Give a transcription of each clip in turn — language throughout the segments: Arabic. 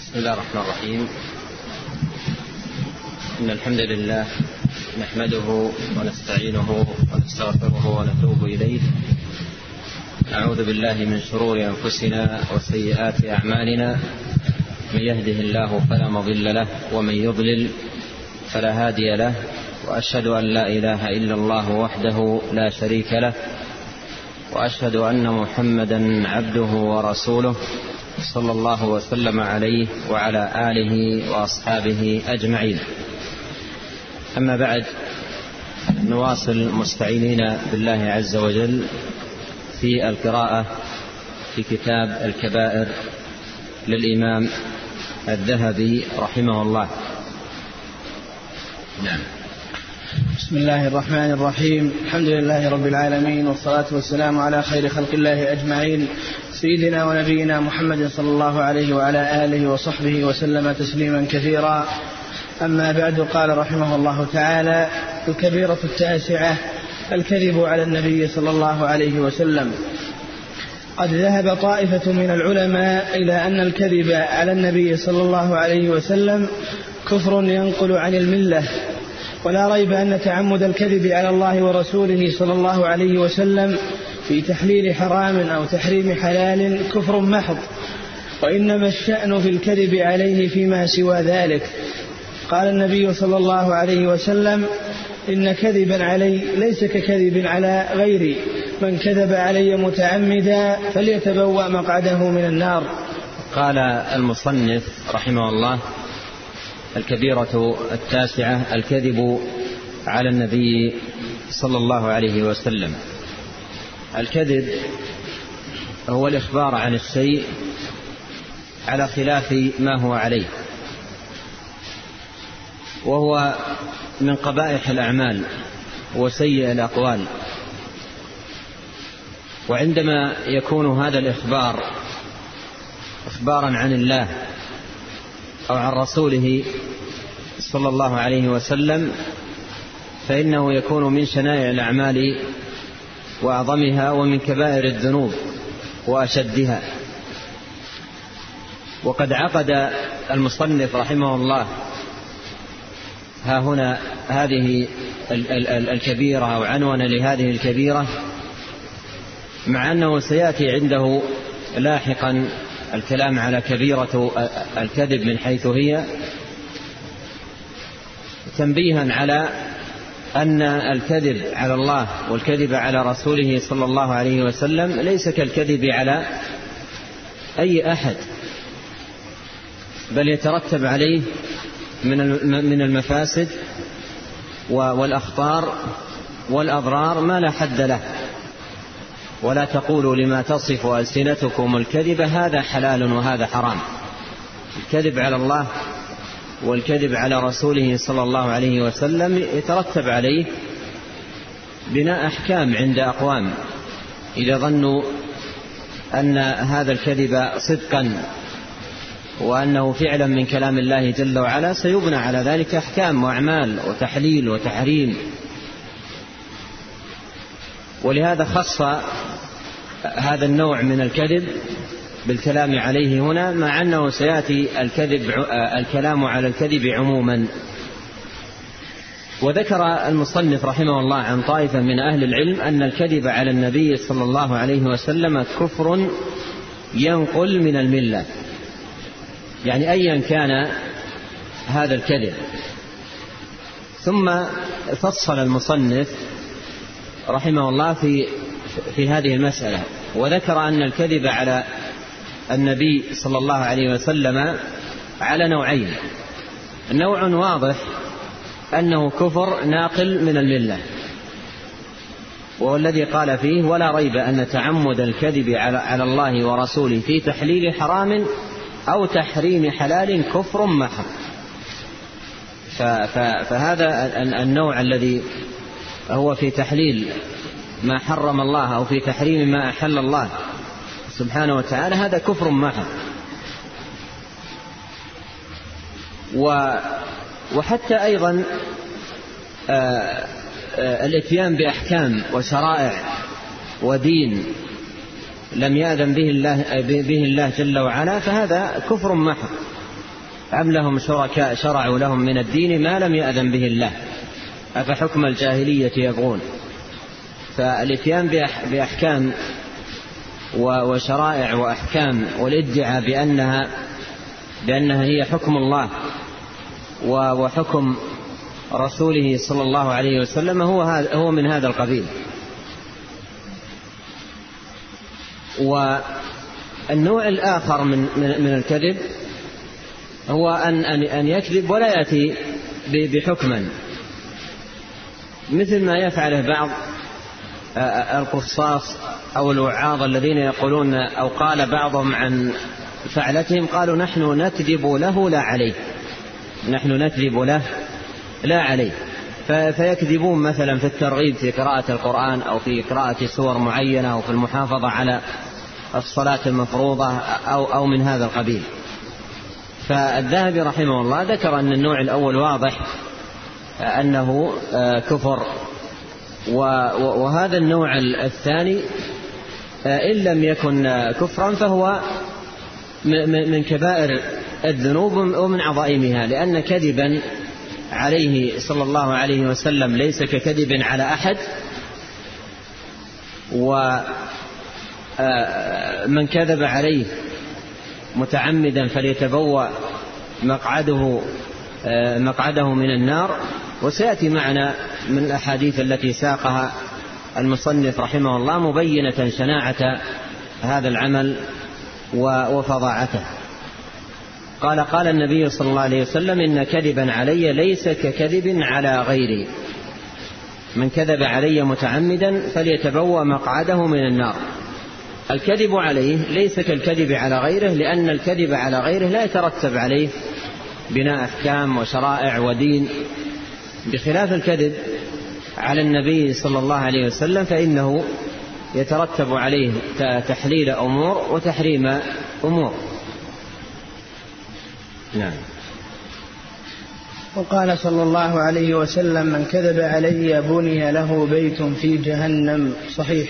بسم الله الرحمن الرحيم. إن الحمد لله نحمده ونستعينه ونستغفره ونتوب إليه. نعوذ بالله من شرور أنفسنا وسيئات أعمالنا. من يهده الله فلا مضل له ومن يضلل فلا هادي له. وأشهد أن لا إله إلا الله وحده لا شريك له، وأشهد أن محمدا عبده ورسوله صلى الله وسلم عليه وعلى آله وأصحابه أجمعين. أما بعد، نواصل مستعينين بالله عز وجل في القراءة في كتاب الكبائر للإمام الذهبي رحمه الله. نعم. بسم الله الرحمن الرحيم. الحمد لله رب العالمين، والصلاة والسلام على خير خلق الله أجمعين، سيدنا ونبينا محمد صلى الله عليه وعلى آله وصحبه وسلم تسليما كثيرا. أما بعد، قال رحمه الله تعالى: الكبيرة 9: الكذب على النبي صلى الله عليه وسلم. قد ذهب طائفة من العلماء إلى أن الكذب على النبي صلى الله عليه وسلم كفر ينقل عن الملة، ولا ريب أن تعمد الكذب على الله ورسوله صلى الله عليه وسلم في تحليل حرام أو تحريم حلال كفر محض، وإنما الشأن في الكذب عليه فيما سوى ذلك. قال النبي صلى الله عليه وسلم: إن كذبا علي ليس ككذب على غيري، من كذب علي متعمدا فليتبوأ مقعده من النار. قال المصنف رحمه الله: الكبيرة 9: الكذب على النبي صلى الله عليه وسلم. الكذب هو الإخبار عن الشيء على خلاف ما هو عليه، وهو من قبائح الأعمال وسيء الأقوال. وعندما يكون هذا الإخبار إخبارا عن الله أو عن رسوله صلى الله عليه وسلم، فإنه يكون من شنائع الأعمال وأعظمها، ومن كبائر الذنوب وأشدها. وقد عقد المصنف رحمه الله ها هنا هذه الكبيرة أو عنوان لهذه الكبيرة، مع أنه سيأتي عنده لاحقا الكلام على كبيرة الكذب من حيث هي، تنبيها على أن الكذب على الله والكذب على رسوله صلى الله عليه وسلم ليس كالكذب على أي أحد، بل يترتب عليه من المفاسد والأخطار والأضرار ما لا حد له. ولا تقولوا لما تصف ألسنتكم الكذب هذا حلال وهذا حرام. الكذب على الله والكذب على رسوله صلى الله عليه وسلم يترتب عليه بناء أحكام عند أقوام إذا ظنوا أن هذا الكذب صدقا وأنه فعلا من كلام الله جل وعلا، سيبنى على ذلك أحكام وأعمال وتحليل وتحريم. ولهذا خص هذا النوع من الكذب بالكلام عليه هنا، مع أنه سيأتي الكلام على الكذب عموما. وذكر المصنف رحمه الله عن طائفة من أهل العلم أن الكذب على النبي صلى الله عليه وسلم كفر ينقل من الملة، يعني أيا كان هذا الكذب. ثم فصل المصنف رحمه الله في هذه المسألة، وذكر أن الكذب على النبي صلى الله عليه وسلم على نوعين. نوع واضح أنه كفر ناقل من الملة، وهو الذي قال فيه: ولا ريب أن تعمد الكذب على الله ورسوله في تحليل حرام أو تحريم حلال كفر محض. فهذا النوع الذي هو في تحليل ما حرم الله أو في تحريم ما أحل الله سبحانه وتعالى، هذا كفر محض. وحتى أيضا الاتيان بأحكام وشرائع ودين لم يأذن به الله جل وعلا، فهذا كفر محض. أم لهم شركاء شرعوا لهم من الدين ما لم يأذن به الله أفحكم الجاهلية يبغون. فالاتيان بأحكام وشرائع وأحكام والادعاء بأنها هي حكم الله وحكم رسوله صلى الله عليه وسلم هو من هذا القبيل. والنوع الآخر من الكذب هو أن يكذب ولا يأتي بحكما، مثل ما يفعله بعض القصاص أو الوعاظ الذين يقولون أو قال بعضهم عن فعلتهم قالوا نحن نكذب له لا عليه، نحن نكذب له لا عليه. فيكذبون مثلا في الترغيب في قراءة القرآن أو في قراءة سور معينة أو في المحافظة على الصلاة المفروضة أو من هذا القبيل. فالذهبي رحمه الله ذكر أن النوع الأول واضح أنه كفر، وهذا النوع الثاني إن لم يكن كفرا فهو من كبائر الذنوب ومن عظائمها، لأن كذبا عليه صلى الله عليه وسلم ليس ككذب على أحد، ومن كذب عليه متعمدا فليتبوأ مقعده من النار. وسيأتي معنا من الأحاديث التي ساقها المصنف رحمه الله مبينة شناعة هذا العمل وفظاعته. قال النبي صلى الله عليه وسلم إن كذبا علي ليس ككذب على غيري، من كذب علي متعمدا فليتبوأ مقعده من النار. الكذب عليه ليس كالكذب على غيره، لأن الكذب على غيره لا يترتب عليه بناء أحكام وشرائع ودين، بخلاف الكذب على النبي صلى الله عليه وسلم فإنه يترتب عليه تحليل أمور وتحريم أمور. نعم. وقال صلى الله عليه وسلم من كذب علي بني له بيت في جهنم. صحيح.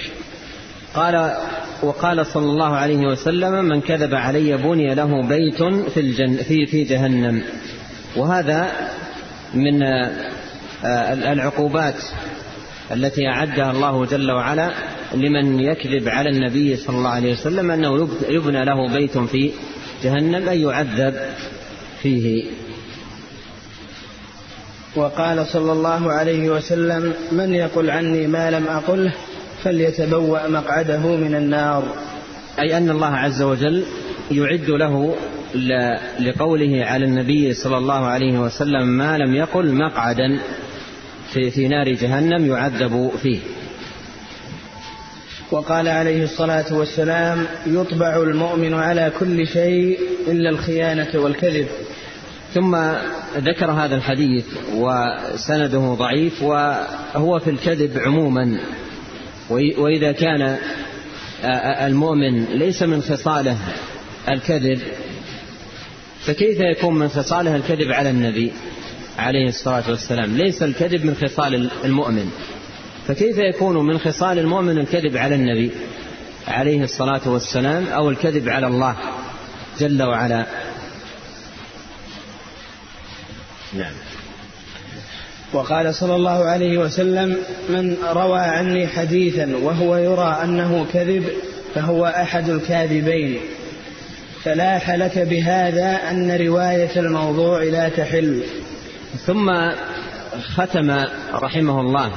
وقال صلى الله عليه وسلم من كذب علي بني له بيت في جهنم. وهذا من العقوبات التي أعدها الله جل وعلا لمن يكذب على النبي صلى الله عليه وسلم، أنه يبنى له بيت في جهنم أي يعذب فيه. وقال صلى الله عليه وسلم من يقل عني ما لم أقله فليتبوأ مقعده من النار، أي أن الله عز وجل يعد له لقوله على النبي صلى الله عليه وسلم ما لم يقل مقعدا في نار جهنم يعذب فيه. وقال عليه الصلاة والسلام يطبع المؤمن على كل شيء إلا الخيانة والكذب. ثم ذكر هذا الحديث وسنده ضعيف، وهو في الكذب عموما. وإذا كان المؤمن ليس من خصاله الكذب فكيف يكون من خصاله الكذب على النبي عليه الصلاة والسلام؟ ليس الكذب من خصال المؤمن، فكيف يكون من خصال المؤمن الكذب على النبي عليه الصلاة والسلام أو الكذب على الله جل وعلا؟ نعم. وقال صلى الله عليه وسلم من روى عني حديثا وهو يرى أنه كذب فهو أحد الكاذبين، فلاح لك بهذا أن رواية الموضوع لا تحل. ثم ختم رحمه الله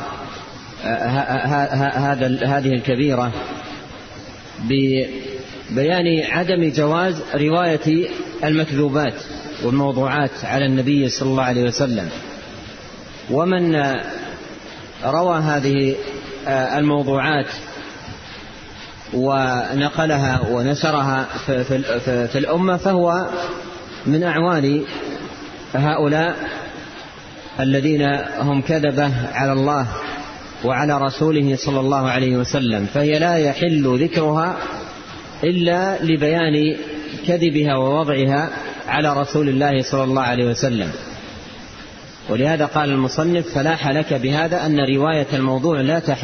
هذه الكبيرة ببيان عدم جواز رواية المكذوبات والموضوعات على النبي صلى الله عليه وسلم. ومن روى هذه الموضوعات ونقلها ونشرها في الأمة فهو من أعوان هؤلاء الذين هم كذبة على الله وعلى رسوله صلى الله عليه وسلم، فهي لا يحل ذكرها إلا لبيان كذبها ووضعها على رسول الله صلى الله عليه وسلم. ولهذا قال المصنف فلاح لك بهذا أن رواية الموضوع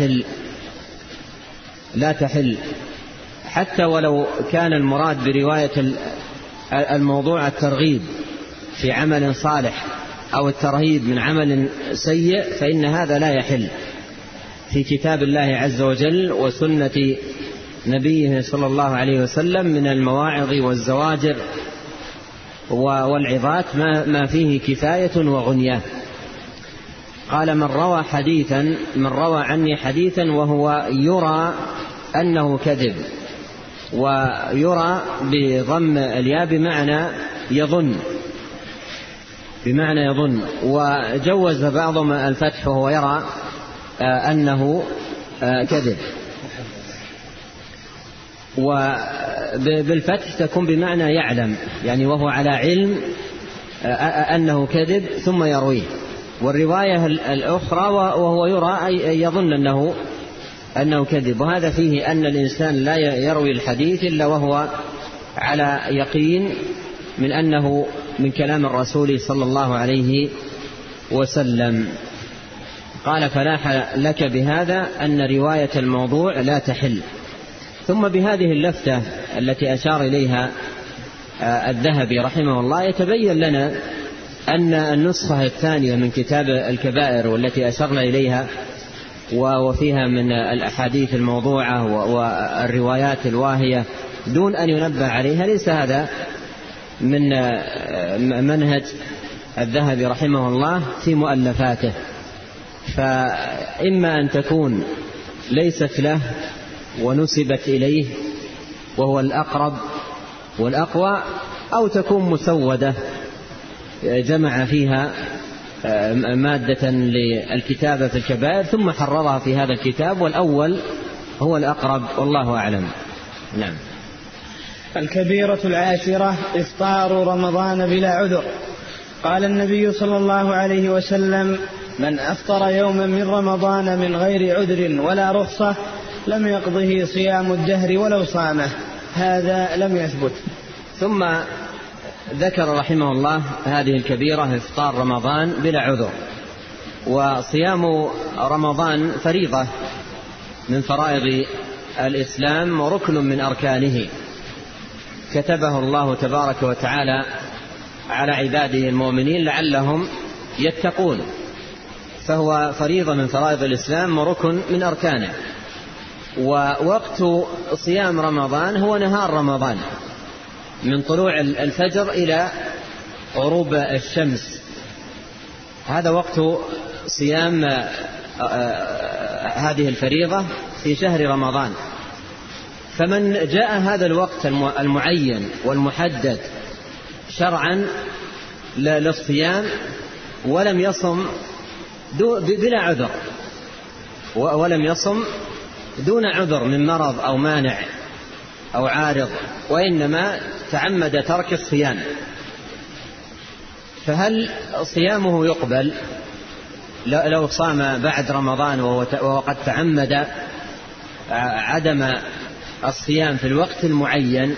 لا تحل حتى ولو كان المراد برواية الموضوع الترغيب في عمل صالح أو الترهيب من عمل سيء فإن هذا لا يحل في كتاب الله عز وجل وسنة نبيه صلى الله عليه وسلم من المواعظ والزواجر والعظات ما فيه كفاية وغنية. قال من روى عني حديثا وهو يرى أنه كذب، ويرى بضم الياء بمعنى يظن، وجوز بعضهم الفتح وهو يرى أنه كذب، وبالفتح تكون بمعنى يعلم، يعني وهو على علم أنه كذب ثم يرويه. والرواية الأخرى وهو يرى أي يظن أنه كذب، وهذا فيه أن الإنسان لا يروي الحديث إلا وهو على يقين من أنه من كلام الرسول صلى الله عليه وسلم. قال فلاح لك بهذا أن رواية الموضوع لا تحل. ثم بهذه اللفتة التي أشار إليها الذهبي رحمه الله يتبين لنا أن النسخة الثانية من كتاب الكبائر والتي أشرنا إليها وفيها من الأحاديث الموضوعة والروايات الواهية دون أن ينبه عليها، ليس هذا من منهج الذهبي رحمه الله في مؤلفاته، فإما أن تكون ليست له ونسبت إليه وهو الأقرب والأقوى، أو تكون مسودة جمع فيها مادة للكتابة في الكبائر ثم حررها في هذا الكتاب، والأول هو الأقرب والله أعلم. نعم. الكبيرة العاشرة إفطار رمضان بلا عذر. قال النبي صلى الله عليه وسلم: من أفطر يوما من رمضان من غير عذر ولا رخصة لم يقضه صيام الدهر ولو صامه. هذا لم يثبت. ثم ذكر رحمه الله هذه الكبيرة إفطار رمضان بلا عذر. وصيام رمضان فريضة من فرائض الإسلام وركن من أركانه، كتبه الله تبارك وتعالى على عباده المؤمنين لعلهم يتقون، فهو فريضة من فرائض الإسلام وركن من أركانه. ووقت صيام رمضان هو نهار رمضان من طلوع الفجر إلى غروب الشمس، هذا وقت صيام هذه الفريضة في شهر رمضان. فمن جاء هذا الوقت المعين والمحدد شرعا للصيام ولم يصم بلا عذر، ولم يصم دون عذر من مرض أو مانع أو عارض، وإنما تعمد ترك الصيام، فهل صيامه يقبل لو صام بعد رمضان وقد تعمد عدم الصيام في الوقت المعين؟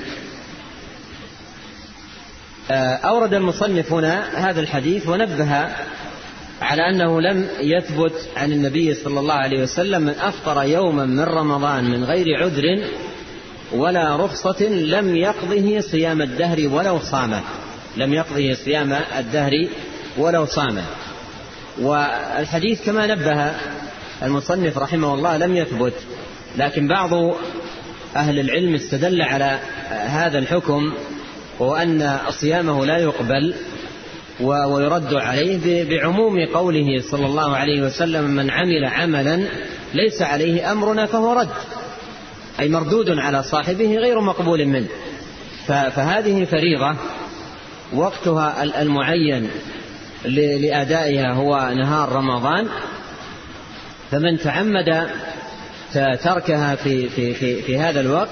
أورد المصنف هنا هذا الحديث ونبه على أنه لم يثبت عن النبي صلى الله عليه وسلم: من أفطر يوما من رمضان من غير عذر ولا رخصة لم يقضه صيام الدهر ولو صامه. لم يقضه صيام الدهر ولو صامه. والحديث كما نبه المصنف رحمه الله لم يثبت، لكن بعض أهل العلم استدل على هذا الحكم وأن صيامه لا يقبل ويرد عليه بعموم قوله صلى الله عليه وسلم: من عمل عملا ليس عليه أمرنا فهو رد، أي مردود على صاحبه غير مقبول منه. فهذه فريضة وقتها المعين لأدائها هو نهار رمضان، فمن تعمد تركها في هذا الوقت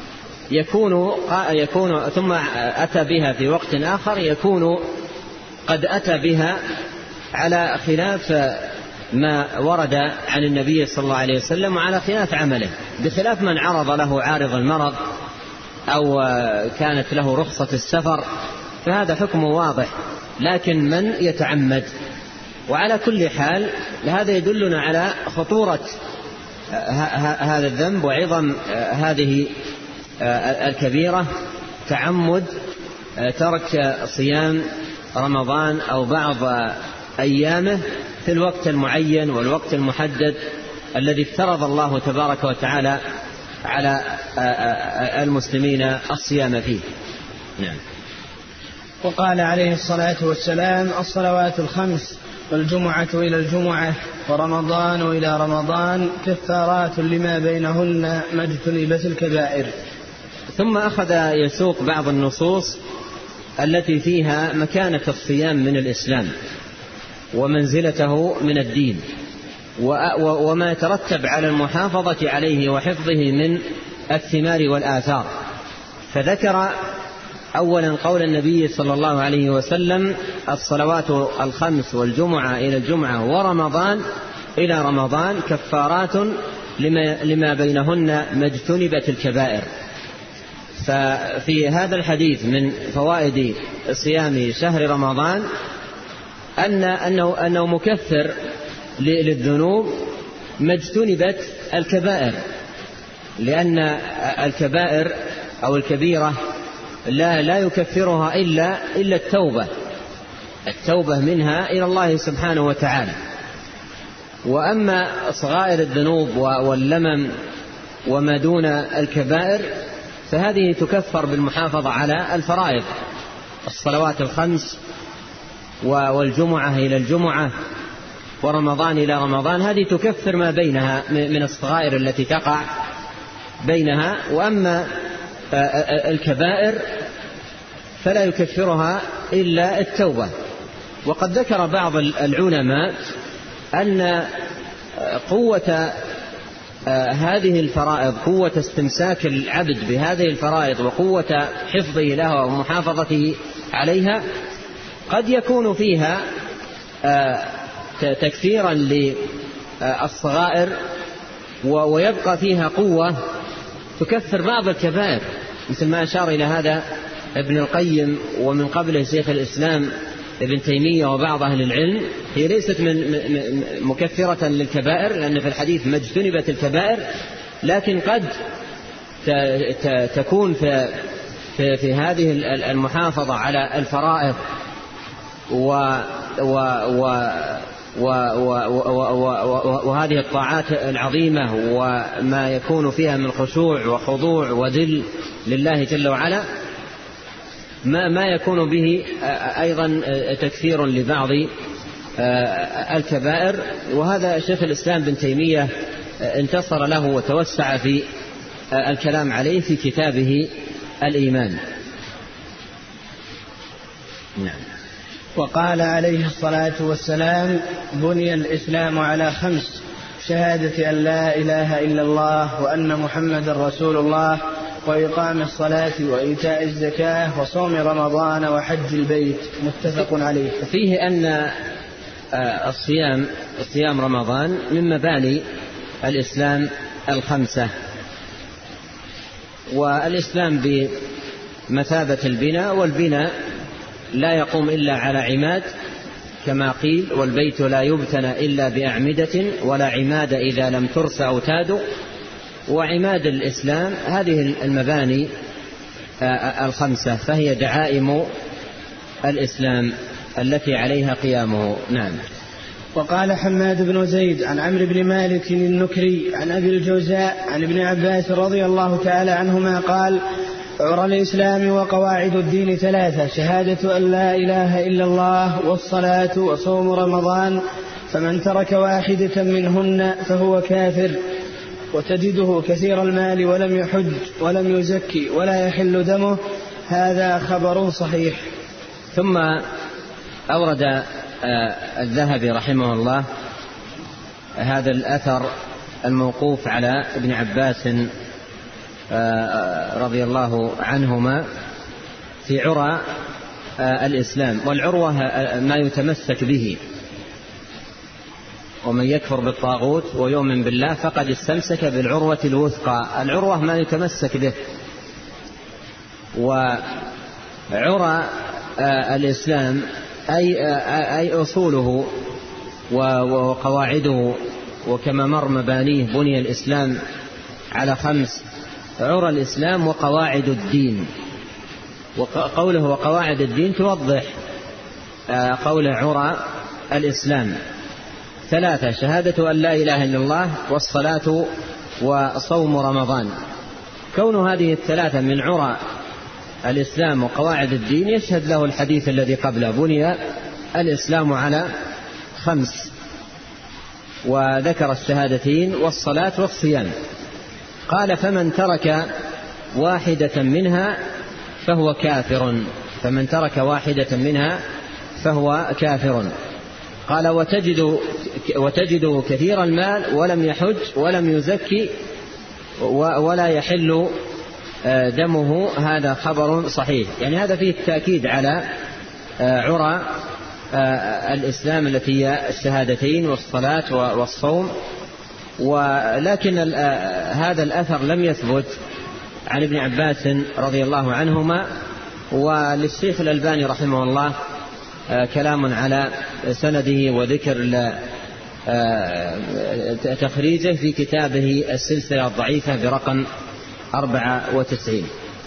يكون ثم أتى بها في وقت آخر يكون قد أتى بها على خلاف ما ورد عن النبي صلى الله عليه وسلم وعلى خلاف عمله، بخلاف من عرض له عارض المرض أو كانت له رخصة السفر، فهذا حكم واضح. لكن من يتعمد، وعلى كل حال هذا يدلنا على خطورة هذا الذنب وعظم هذه الكبيرة، تعمد ترك صيام رمضان أو بعض أيامه في الوقت المعين والوقت المحدد الذي افترض الله تبارك وتعالى على المسلمين الصيام فيه. نعم. وقال عليه الصلاة والسلام: الصلوات الخمس والجمعة إلى الجمعة ورمضان إلى رمضان كفارات لما بينهن ما اجتنبت الكبائر. ثم أخذ يسوق بعض النصوص التي فيها مكانة الصيام من الإسلام ومنزلته من الدين وما يترتب على المحافظة عليه وحفظه من الثمار والآثار. فذكر أولا قول النبي صلى الله عليه وسلم: الصلوات الخمس والجمعة إلى الجمعة ورمضان إلى رمضان كفارات لما بينهن ما اجتنبت الكبائر. ففي هذا الحديث من فوائد صيام شهر رمضان أنه مكفر للذنوب ما اجتنبت الكبائر، لأن الكبائر أو الكبيرة لا يكفرها إلا التوبة منها إلى الله سبحانه وتعالى. وأما صغائر الذنوب واللمم وما دون الكبائر فهذه تكفر بالمحافظة على الفرائض: الصلوات الخمس والجمعة إلى الجمعة ورمضان إلى رمضان، هذه تكفر ما بينها من الصغائر التي تقع بينها. وأما الكبائر فلا يكفرها إلا التوبة. وقد ذكر بعض العلماء أن قوة هذه الفرائض، قوة استمساك العبد بهذه الفرائض وقوة حفظه لها ومحافظته عليها قد يكون فيها تكفيرا للصغائر ويبقى فيها قوة تكفر بعض الكبائر، مثل ما أشار إلى هذا ابن القيم ومن قبله شيخ الإسلام ابن تيمية وبعض أهل العلم. هي ليست من مكفرة للكبائر لأن في الحديث ما اجتنبت الكبائر، لكن قد تكون في هذه المحافظة على الفرائض وهذه الطاعات العظيمة وما يكون فيها من خشوع وخضوع وذل لله جل وعلا ما يكون به أيضا تكفير لبعض الكبائر. وهذا شيخ الإسلام بن تيمية انتصر له وتوسع في الكلام عليه في كتابه الإيمان. نعم. وقال عليه الصلاة والسلام: بني الإسلام على 5: شهادة أن لا إله إلا الله وأن محمد رسول الله وإقام الصلاة وإيتاء الزكاة وصوم رمضان وحج البيت. متفق عليه. فيه أن صيام رمضان من مباني الإسلام 5، والإسلام بمثابة البناء، والبناء لا يقوم إلا على عماد كما قيل: والبيت لا يبتنى إلا بأعمدة ولا عماد إذا لم ترس أوتاد. وعماد الإسلام هذه المباني 5، فهي دعائم الإسلام التي عليها قيامه. نعم. وقال حماد بن زيد عن عمرو بن مالك النكري عن أبي الجوزاء عن ابن عباس رضي الله تعالى عنهما قال: عرى الإسلام وقواعد الدين 3: شهادة أن لا إله إلا الله والصلاة وصوم رمضان، فمن ترك واحدة منهن فهو كافر. وتجده كثير المال ولم يحج ولم يزكي ولا يحل دمه. هذا خبر صحيح. ثم أورد الذهبي رحمه الله هذا الأثر الموقوف على ابن عباس رضي الله عنهما في عرى الإسلام. والعروة ما يتمسك به، ومن يكفر بالطاغوت ويؤمن بالله فقد استمسك بالعروة الوثقى. العروة ما يتمسك به. وعرى الإسلام أي أصوله وقواعده، وكما مر مبانيه بني الإسلام على 5: عرى الإسلام وقواعد الدين. وقوله وقواعد الدين توضح قول عرى الإسلام 3: شهادة أن لا إله إلا الله، والصلاة، وصوم رمضان. كون هذه الثلاثة من عرى الإسلام وقواعد الدين يشهد له الحديث الذي قبله: بني الإسلام على 5، وذكر الشهادتين والصلاة والصيام. قال: فمن ترك واحدة منها فهو كافر. فمن ترك واحدة منها فهو كافر. قال: وتجد كثير المال ولم يحج ولم يزكي ولا يحل دمه. هذا خبر صحيح. يعني هذا فيه التأكيد على عرى الإسلام التي هي الشهادتين والصلاة والصوم. ولكن هذا الأثر لم يثبت عن ابن عباس رضي الله عنهما. وللشيخ الألباني رحمه الله كلام على سنده وذكر تخريجه في كتابه السلسلة الضعيفة برقم 94.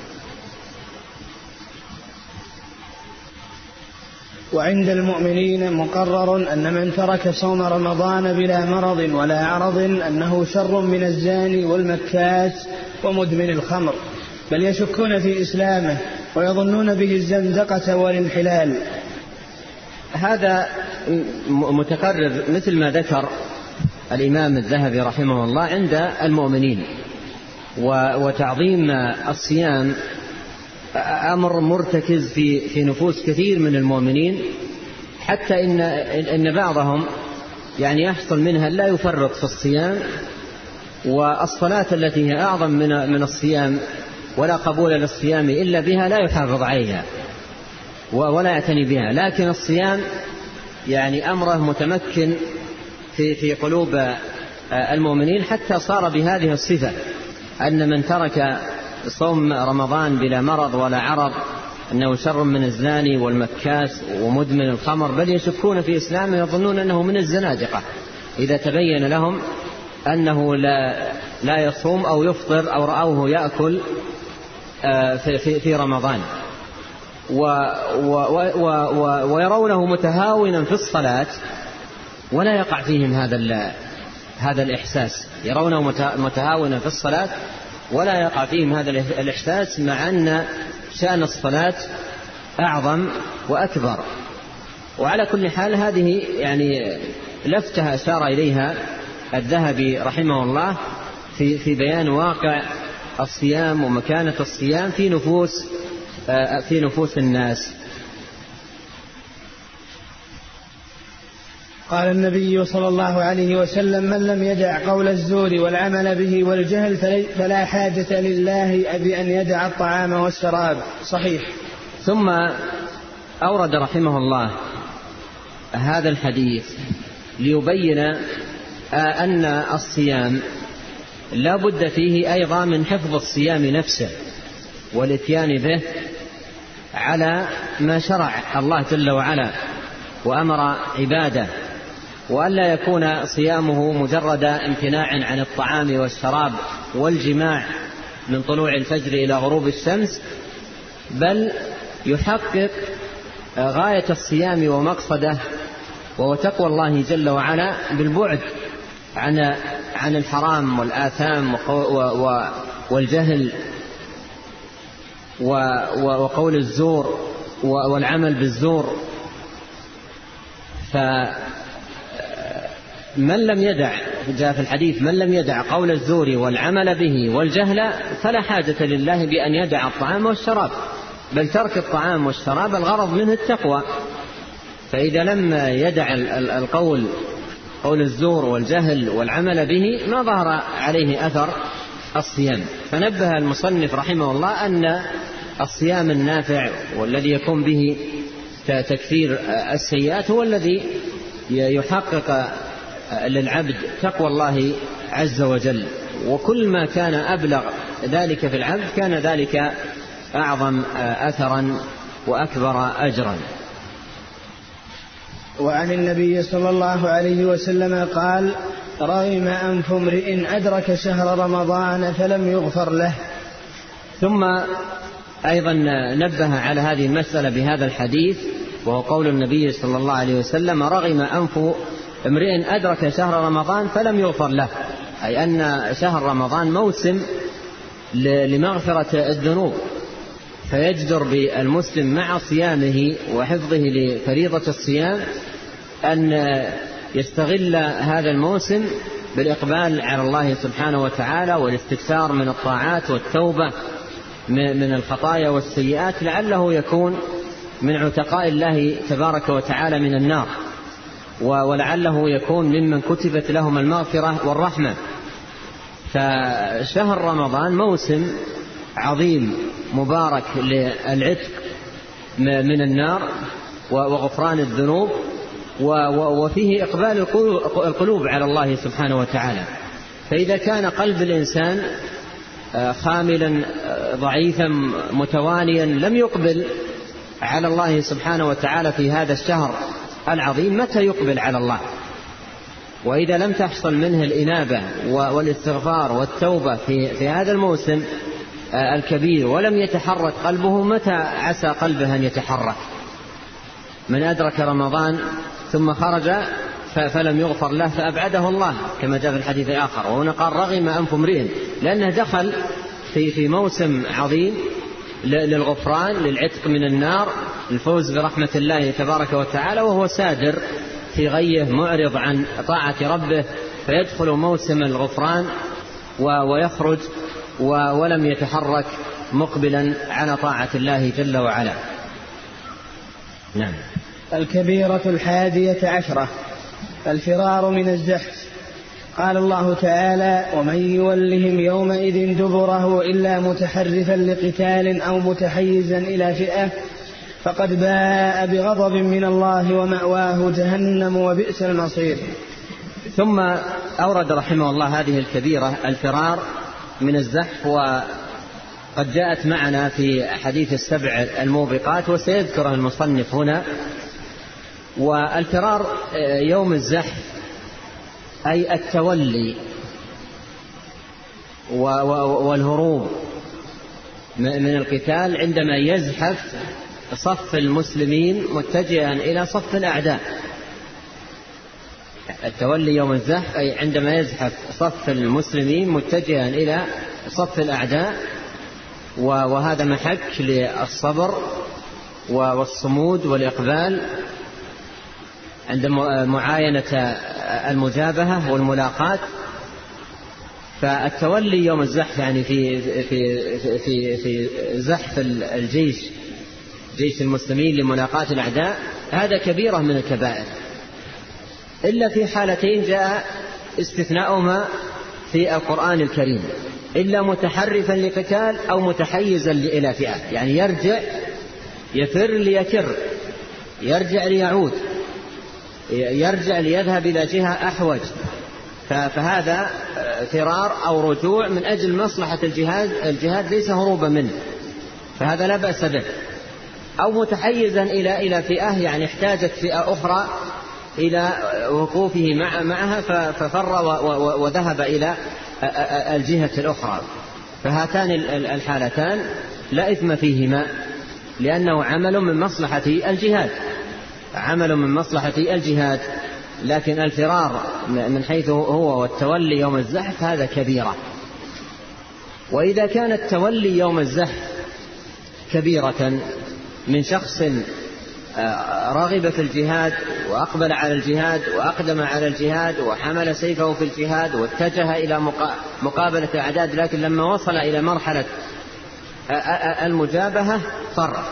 وعند المؤمنين مقرر أن من ترك صوم رمضان بلا مرض ولا عرض أنه شر من الزاني والمكاس ومدمن الخمر، بل يشكون في إسلامه ويظنون به الزندقة والانحلال. هذا متقرر مثل ما ذكر الإمام الذهبي رحمه الله عند المؤمنين. وتعظيم الصيام أمر مرتكز في نفوس كثير من المؤمنين، حتى إن بعضهم يعني يحصل منها لا يفرط في الصيام، والصلاة التي هي أعظم من الصيام ولا قبول للصيام إلا بها لا يحافظ عليها ولا يعتني بها. لكن الصيام يعني أمره متمكن في قلوب المؤمنين، حتى صار بهذه الصفة أن من ترك صوم رمضان بلا مرض ولا عرض أنه شر من الزاني والمكاس ومدمن الخمر، بل يشكون في إسلامه يظنون أنه من الزنادقة إذا تبين لهم أنه لا يصوم أو يفطر أو رأوه يأكل في رمضان، ويرونه متهاونا في الصلاة ولا يقع فيهم هذا الإحساس. يرونه متهاونا في الصلاة ولا يقع فيهم هذا الإحساس، مع أن شأن الصلاة أعظم وأكبر. وعلى كل حال هذه يعني لفتها أشار إليها الذهبي رحمه الله في بيان واقع الصيام ومكانة الصيام في نفوس الناس. قال النبي صلى الله عليه وسلم: من لم يدع قول الزور والعمل به والجهل فلا حاجة لله بأن يدع الطعام والشراب. صحيح. ثم أورد رحمه الله هذا الحديث ليبين أن الصيام لا بد فيه أيضا من حفظ الصيام نفسه والاتيان به على ما شرع الله جل وعلا وأمر عباده، وألا يكون صيامه مجرد امتناع عن الطعام والشراب والجماع من طلوع الفجر إلى غروب الشمس، بل يحقق غاية الصيام ومقصده، وهو تقوى الله جل وعلا بالبعد عن الحرام والآثام والجهل وقول الزور والعمل بالزور. فمن لم يدع، جاء في الحديث: من لم يدع قول الزور والعمل به والجهل فلا حاجة لله بأن يدع الطعام والشراب. بل ترك الطعام والشراب الغرض منه التقوى، فإذا لم يدع قول الزور والجهل والعمل به ما ظهر عليه أثر الصيام. فنبه المصنف رحمه الله أن الصيام النافع والذي يكون به تكفير السيئات هو الذي يحقق للعبد تقوى الله عز وجل، وكل ما كان أبلغ ذلك في العبد كان ذلك أعظم أثرا وأكبر أجرا. وعن النبي صلى الله عليه وسلم قال: رغم أنف امرئ أدرك شهر رمضان فلم يغفر له. ثم أيضا نبه على هذه المسألة بهذا الحديث، وهو قول النبي صلى الله عليه وسلم: رغم أنف امرئ أدرك شهر رمضان فلم يغفر له، أي أن شهر رمضان موسم لمغفرة الذنوب، فيجدر بالمسلم مع صيامه وحفظه لفريضة الصيام أن يستغل هذا الموسم بالإقبال على الله سبحانه وتعالى والاستكثار من الطاعات والتوبة من الخطايا والسيئات، لعله يكون من عتقاء الله تبارك وتعالى من النار، ولعله يكون ممن كتبت لهم المغفرة والرحمة. فشهر رمضان موسم عظيم مبارك للعتق من النار وغفران الذنوب، وفيه إقبال القلوب على الله سبحانه وتعالى. فإذا كان قلب الإنسان خاملا ضعيفا متوانيا لم يقبل على الله سبحانه وتعالى في هذا الشهر العظيم، متى يقبل على الله؟ وإذا لم تحصل منه الإنابة والاستغفار والتوبة في هذا الموسم الكبير ولم يتحرك قلبه، متى عسى قلبه أن يتحرك؟ من أدرك رمضان ثم خرج فلم يغفر له فأبعده الله، كما جاء في الحديث الآخر. وهنا قال: رغم أنف امرئ، لأنه دخل في موسم عظيم للغفران، للعتق من النار، الفوز برحمة الله تبارك وتعالى، وهو سادر في غيه معرض عن طاعة ربه، فيدخل موسم الغفران ويخرج ولم يتحرك مقبلا على طاعة الله جل وعلا. نعم. الكبيرة 11 الفرار من الزحف. قال الله تعالى: ومن يولهم يومئذ دبره إلا متحرفا لقتال أو متحيزا إلى فئة فقد باء بغضب من الله ومأواه جهنم وبئس المصير. ثم أورد رحمه الله هذه الكبيرة الفرار من الزحف، وقد جاءت معنا في حديث 7 الموبقات، وسيذكرها المصنف هنا. والفرار يوم الزحف أي التولي والهروب من القتال عندما يزحف صف المسلمين متجها إلى صف الأعداء. التولي يوم الزحف أي عندما يزحف صف المسلمين متجها إلى صف الأعداء، وهذا محك للصبر والصمود والإقبال عند معاينة المجابهة والملاقات. فالتولي يوم الزحف يعني في زحف جيش المسلمين لملاقاة الأعداء، هذا كبيرة من الكبائر، إلا في حالتين جاء استثناؤهما في القرآن الكريم: إلا متحرفا لقتال أو متحيزا إلى فئة، يعني يفر ليكر، يرجع ليعود، يرجع ليذهب إلى جهة أحوج، فهذا فرار أو رجوع من أجل مصلحة الجهاد ليس هروبا منه، فهذا لا بأس به. أو متحيزا إلى فئة، يعني احتاجت فئة أخرى إلى وقوفه معها ففر وذهب إلى الجهة الأخرى. فهاتان الحالتان لا إثم فيهما، لأنه عمل من مصلحة الجهاد، لكن الفرار من حيث هو والتولي يوم الزحف هذا كبيرة. وإذا كان التولي يوم الزحف كبيرة من شخص رغب في الجهاد وأقبل على الجهاد وأقدم على الجهاد وحمل سيفه في الجهاد واتجه إلى مقابلة الأعداء، لكن لما وصل إلى مرحلة المجابهة فر،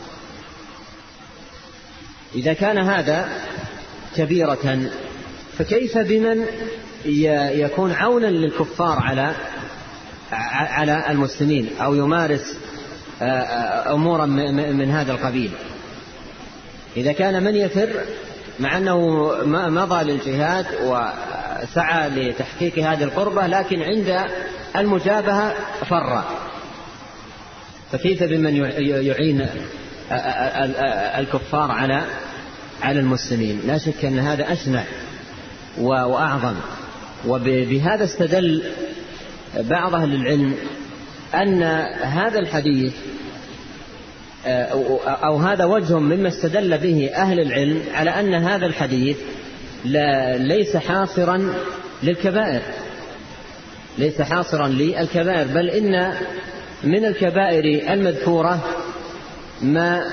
إذا كان هذا كبيرة فكيف بمن يكون عونا للكفار على المسلمين أو يمارس أمورا من هذا القبيل؟ إذا كان من يفر مع أنه مضى للجهاد وسعى لتحقيق هذه القربة، لكن عند المجابهة فر، فكيف بمن يعين الكفار على المسلمين؟ لا شك أن هذا أشنع وأعظم. وبهذا استدل بعض أهل العلم أن هذا الحديث أو هذا وجه مما استدل به أهل العلم على أن هذا الحديث ليس حاصرا للكبائر، ليس حاصرا للكبائر، بل إن من الكبائر المذكورة ما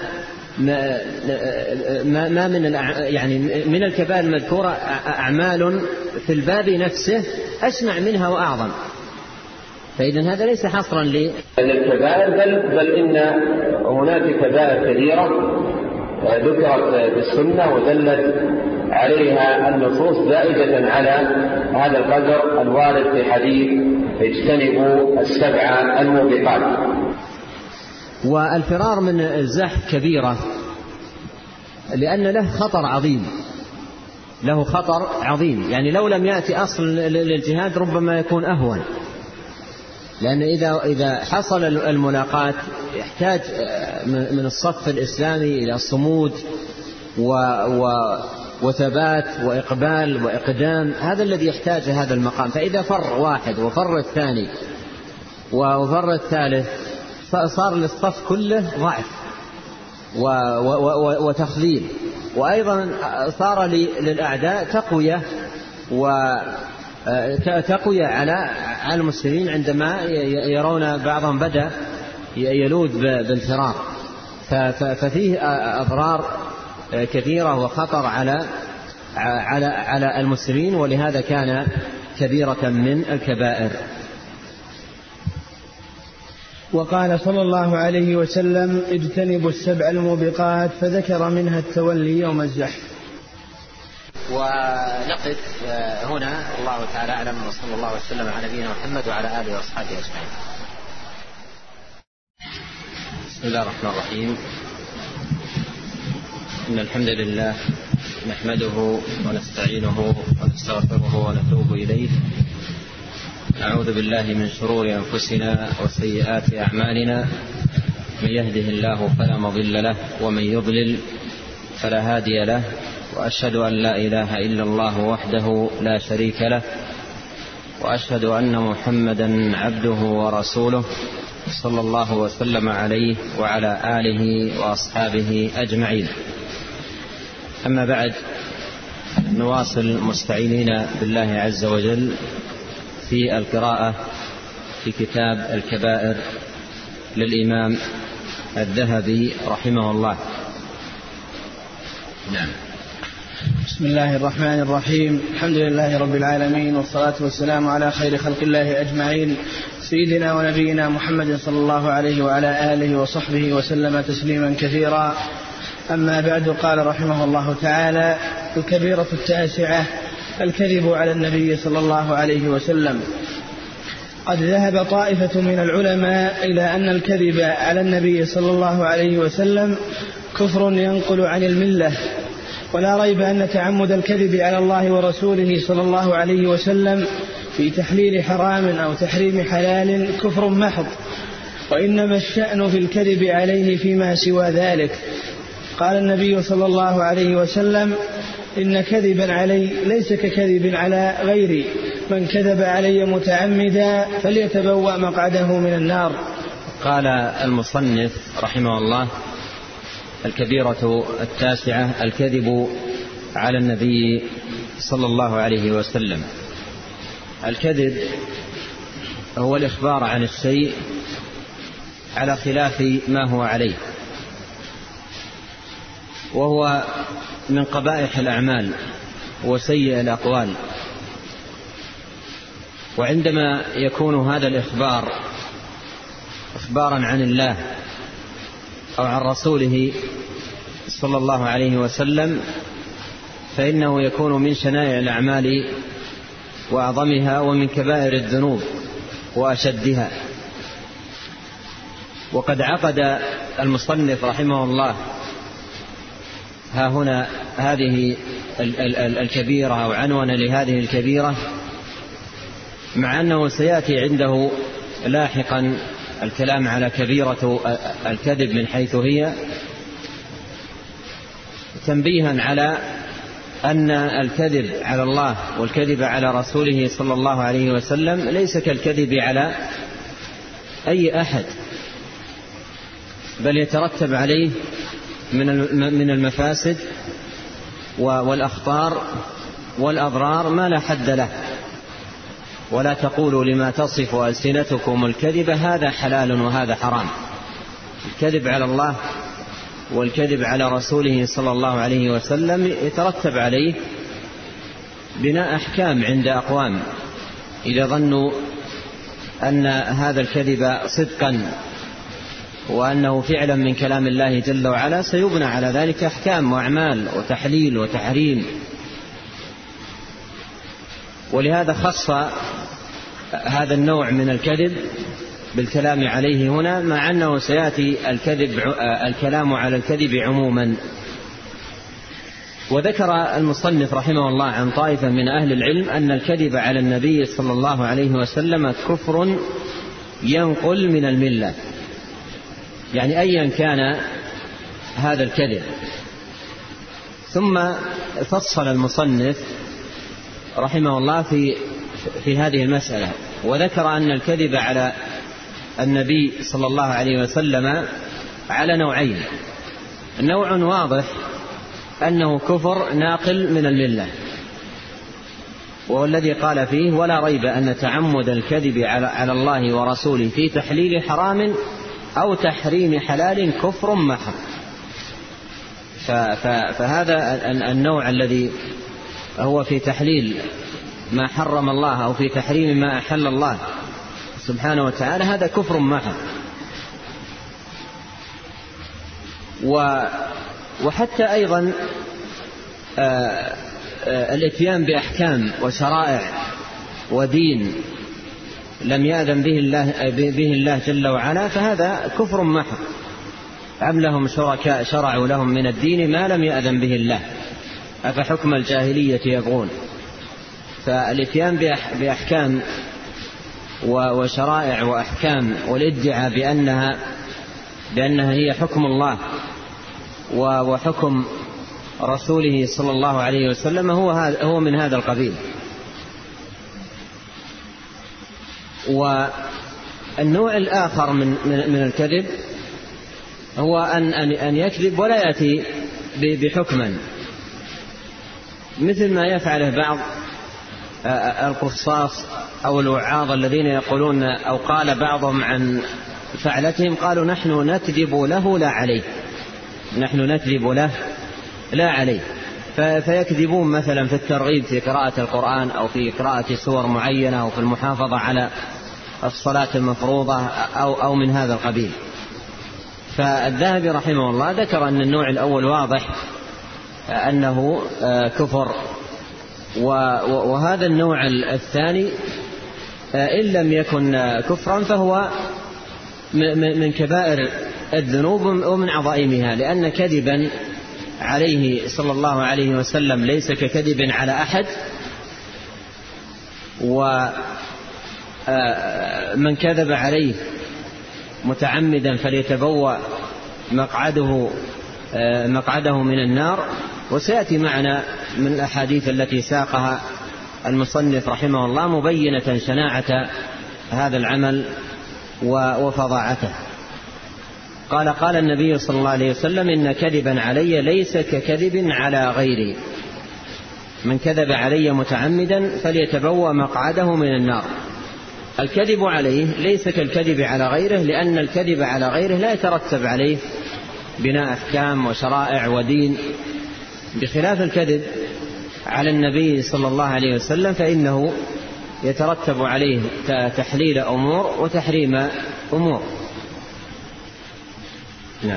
من يعني من الكبائر المذكورة أعمال في الباب نفسه أشنع منها وأعظم، فإذا هذا ليس حصرا للكبائر، بل إن هناك كبائر كثيرة ذكرت في السنة ودلت عليها النصوص زائدة على هذا القدر الوارد في حديث اجتنبوا السبع الموبقات. والفرار من الزحف كبيرة لأن له خطر عظيم، له خطر عظيم، يعني لو لم يأتي أصل للجهاد ربما يكون أهون، لأن إذا حصل الملاقات يحتاج من الصف الإسلامي إلى صمود وثبات وإقبال وإقدام، هذا الذي يحتاج هذا المقام. فإذا فر واحد وفر الثاني وفر الثالث صار للصف كله ضعف وتخذيل، وأيضا صار للأعداء تقوية على المسلمين عندما يرون بعضهم بدأ يلوذ بالفرار، ففيه أضرار كثيرة وخطر على المسلمين، ولهذا كان كبيرة من الكبائر. وقال صلى الله عليه وسلم اجتنبوا السبع الموبقات، فذكر منها التولي يوم الزحف. ونقف هنا، الله تعالى أعلم، وصلى الله وسلم على نبينا محمد وعلى آله وأصحابه أجمعين. بسم الله الرحمن الرحيم. إن الحمد لله نحمده ونستعينه ونستغفره ونتوب إليه، نعوذ بالله من شرور أنفسنا وسيئات أعمالنا، من يهده الله فلا مضل له ومن يضلل فلا هادي له، وأشهد أن لا إله إلا الله وحده لا شريك له، وأشهد أن محمدا عبده ورسوله صلى الله وسلم عليه وعلى آله وأصحابه أجمعين. أما بعد، نواصل مستعينين بالله عز وجل في القراءة في كتاب الكبائر للإمام الذهبي رحمه الله. نعم. بسم الله الرحمن الرحيم. الحمد لله رب العالمين، والصلاة والسلام على خير خلق الله أجمعين، سيدنا ونبينا محمد صلى الله عليه وعلى آله وصحبه وسلم تسليما كثيرا. أما بعد، قال رحمه الله تعالى: الكبيرة 9 الكذب على النبي صلى الله عليه وسلم. قد ذهب طائفة من العلماء إلى أن الكذب على النبي صلى الله عليه وسلم كفر ينقل عن الملة، ولا ريب أن تعمد الكذب على الله ورسوله صلى الله عليه وسلم في تحليل حرام أو تحريم حلال كفر محض، وإنما الشأن في الكذب عليه فيما سوى ذلك. قال النبي صلى الله عليه وسلم: إن كذبا علي ليس ككذب على غيري، من كذب علي متعمدا فليتبوأ مقعده من النار. قال المصنف رحمه الله: الكبيرة 9 الكذب على النبي صلى الله عليه وسلم. الكذب هو الإخبار عن الشيء على خلاف ما هو عليه، وهو من قبائح الأعمال وسيء الأقوال. وعندما يكون هذا الإخبار إخبارا عن الله أو عن رسوله صلى الله عليه وسلم، فإنه يكون من شنائع الأعمال وأعظمها، ومن كبائر الذنوب وأشدها. وقد عقد المصنف رحمه الله ها هنا هذه الكبيرة أو عنوان لهذه الكبيرة، مع أنه سيأتي عنده لاحقا الكلام على كبيرة الكذب من حيث هي، تنبيها على أن الكذب على الله والكذب على رسوله صلى الله عليه وسلم ليس كالكذب على أي أحد، بل يترتب عليه من المفاسد والأخطار والأضرار ما لا حد له. ولا تقولوا لما تصف ألسنتكم الكذب هذا حلال وهذا حرام. الكذب على الله والكذب على رسوله صلى الله عليه وسلم يترتب عليه بناء أحكام عند أقوام إذا ظنوا أن هذا الكذب صدقا وأنه فعلا من كلام الله جل وعلا سيبنى على ذلك أحكام وأعمال وتحليل وتحريم. ولهذا خص هذا النوع من الكذب بالكلام عليه هنا، مع أنه سيأتي الكلام على الكذب عموما. وذكر المصنف رحمه الله عن طائفة من أهل العلم أن الكذب على النبي صلى الله عليه وسلم كفر ينقل من الملة، يعني أيا كان هذا الكذب. ثم فصل المصنف رحمه الله في هذه المسألة، وذكر أن الكذب على النبي صلى الله عليه وسلم على نوعين. نوع واضح أنه كفر ناقل من الملة، والذي قال فيه ولا ريب أن تعمد الكذب على الله ورسوله في تحليل حرام أو تحريم حلال كفر محض. فهذا النوع الذي هو في تحليل ما حرم الله أو في تحريم ما أحل الله سبحانه وتعالى هذا كفر محض. وحتى أيضا الاتيان بأحكام وشرائع ودين لم يأذن به الله جل وعلا فهذا كفر محض. أم لهم شركاء شرعوا لهم من الدين ما لم يأذن به الله أفحكم الجاهلية يبغون. فالاتيان بأحكام وشرائع وأحكام والادعاء بأنها هي حكم الله وحكم رسوله صلى الله عليه وسلم هو من هذا القبيل. والنوع الآخر من الكذب هو أن يكذب ولا يأتي بحكما، مثل ما يفعله بعض القصاص أو الوعاظ الذين يقولون أو قال بعضهم عن فعلتهم قالوا نحن نكذب له لا عليه، نحن نكذب له لا عليه. فيكذبون مثلا في الترغيب في قراءة القرآن أو في قراءة سور معينة أو في المحافظة على الصلاة المفروضة أو من هذا القبيل. فالذهبي رحمه الله ذكر أن النوع الأول واضح أنه كفر، وهذا النوع الثاني إن لم يكن كفرا فهو من كبائر الذنوب ومن عظائمها، لأن كذبا عليه صلى الله عليه وسلم ليس ككذب على أحد. ومن كذب عليه متعمدا فليتبوأ مقعده من النار. وسيأتي معنا من الأحاديث التي ساقها المصنف رحمه الله مبينة شناعة هذا العمل وفظاعته. قال النبي صلى الله عليه وسلم إن كذبا علي ليس ككذب على غيري، من كذب علي متعمدا فليتبوأ مقعده من النار. الكذب عليه ليس كالكذب على غيره، لأن الكذب على غيره لا يترتب عليه بناء أحكام وشرائع ودين، بخلاف الكذب على النبي صلى الله عليه وسلم فإنه يترتب عليه تحليل أمور وتحريم أمور. نعم.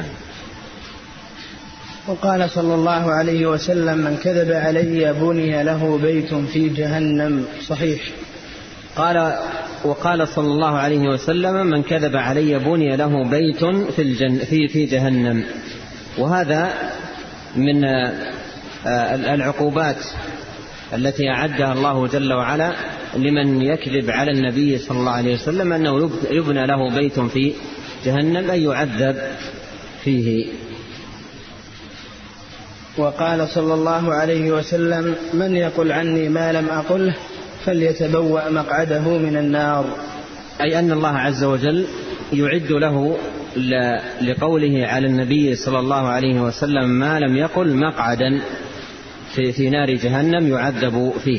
وقال صلى الله عليه وسلم من كذب علي بني له بيت في جهنم. صحيح. وقال صلى الله عليه وسلم من كذب علي بني له بيت في جهنم. وهذا من العقوبات التي أعدها الله جل وعلا لمن يكذب على النبي صلى الله عليه وسلم أنه يبنى له بيت في جهنم أي يعذب فيه. وقال صلى الله عليه وسلم من يقل عني ما لم أقله فليتبوأ مقعده من النار. أي أن الله عز وجل يعد له لقوله على النبي صلى الله عليه وسلم ما لم يقل مقعدا في نار جهنم يعذب فيه.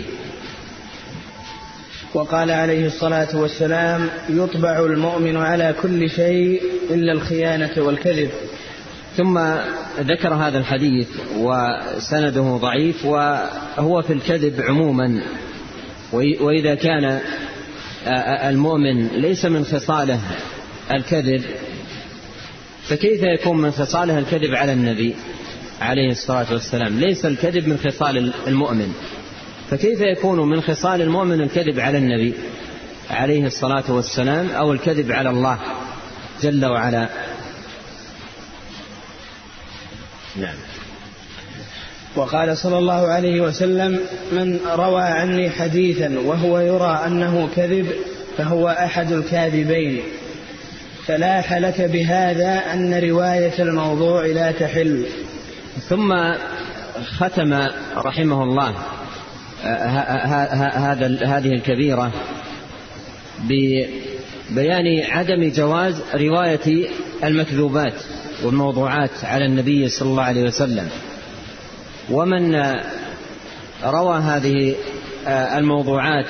وقال عليه الصلاة والسلام يطبع المؤمن على كل شيء إلا الخيانة والكذب. ثم ذكر هذا الحديث وسنده ضعيف وهو في الكذب عموما، وإذا كان المؤمن ليس من خصاله الكذب فكيف يكون من خصاله الكذب على النبي عليه الصلاة والسلام؟ ليس الكذب من خصال المؤمن، فكيف يكون من خصال المؤمن الكذب على النبي عليه الصلاة والسلام أو الكذب على الله جل وعلا؟ نعم. وقال صلى الله عليه وسلم من روى عني حديثا وهو يرى أنه كذب فهو أحد الكاذبين، فلاح لك بهذا أن رواية الموضوع لا تحل. ثم ختم رحمه الله هذه الكبيرة ببيان عدم جواز رواية المكذوبات والموضوعات على النبي صلى الله عليه وسلم. ومن روى هذه الموضوعات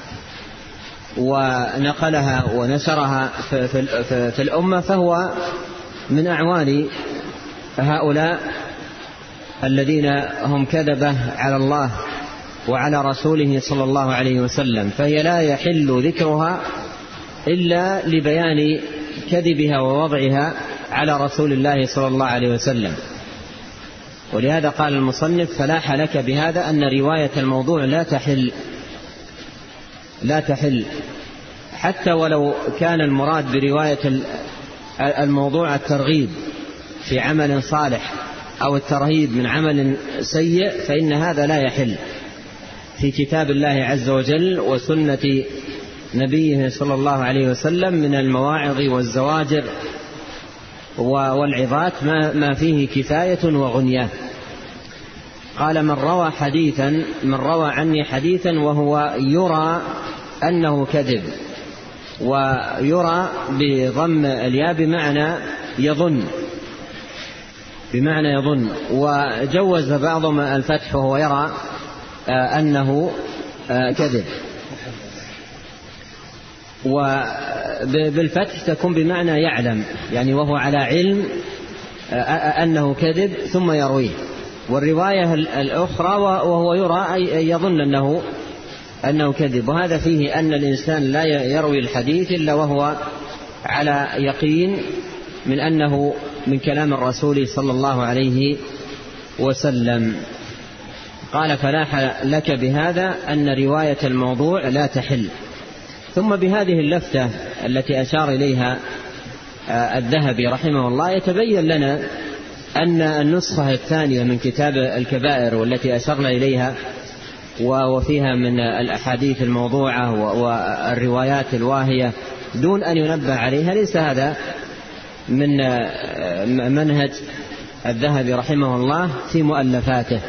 ونقلها ونشرها في الأمة فهو من أعوان هؤلاء الذين هم كذبة على الله وعلى رسوله صلى الله عليه وسلم، فهي لا يحل ذكرها إلا لبيان كذبها ووضعها على رسول الله صلى الله عليه وسلم. ولهذا قال المصنف فلاح لك بهذا أن رواية الموضوع لا تحل حتى ولو كان المراد برواية الموضوع الترغيب في عمل صالح أو الترهيب من عمل سيء، فإن هذا لا يحل في كتاب الله عز وجل وسنة نبيه صلى الله عليه وسلم من المواعظ والزواجر والعظات ما فيه كفاية وغنية. قال من روى عني حديثا وهو يرى أنه كذب، ويرى بضم الياء بمعنى يظن، وجوز بعضهم الفتح وهو يرى أنه كذب، وبالفتح تكون بمعنى يعلم، يعني وهو على علم أنه كذب ثم يرويه. والرواية الأخرى وهو يرى أي يظن أنه كذب، وهذا فيه أن الإنسان لا يروي الحديث إلا وهو على يقين من أنه من كلام الرسول صلى الله عليه وسلم. قال فلاح لك بهذا أن رواية الموضوع لا تحل. ثم بهذه اللفتة التي أشار إليها الذهبي رحمه الله يتبين لنا أن النسخة الثانية من كتاب الكبائر والتي أشرنا إليها وفيها من الأحاديث الموضوعة والروايات الواهية دون أن ينبه عليها، ليس هذا من منهج الذهبي رحمه الله في مؤلفاته،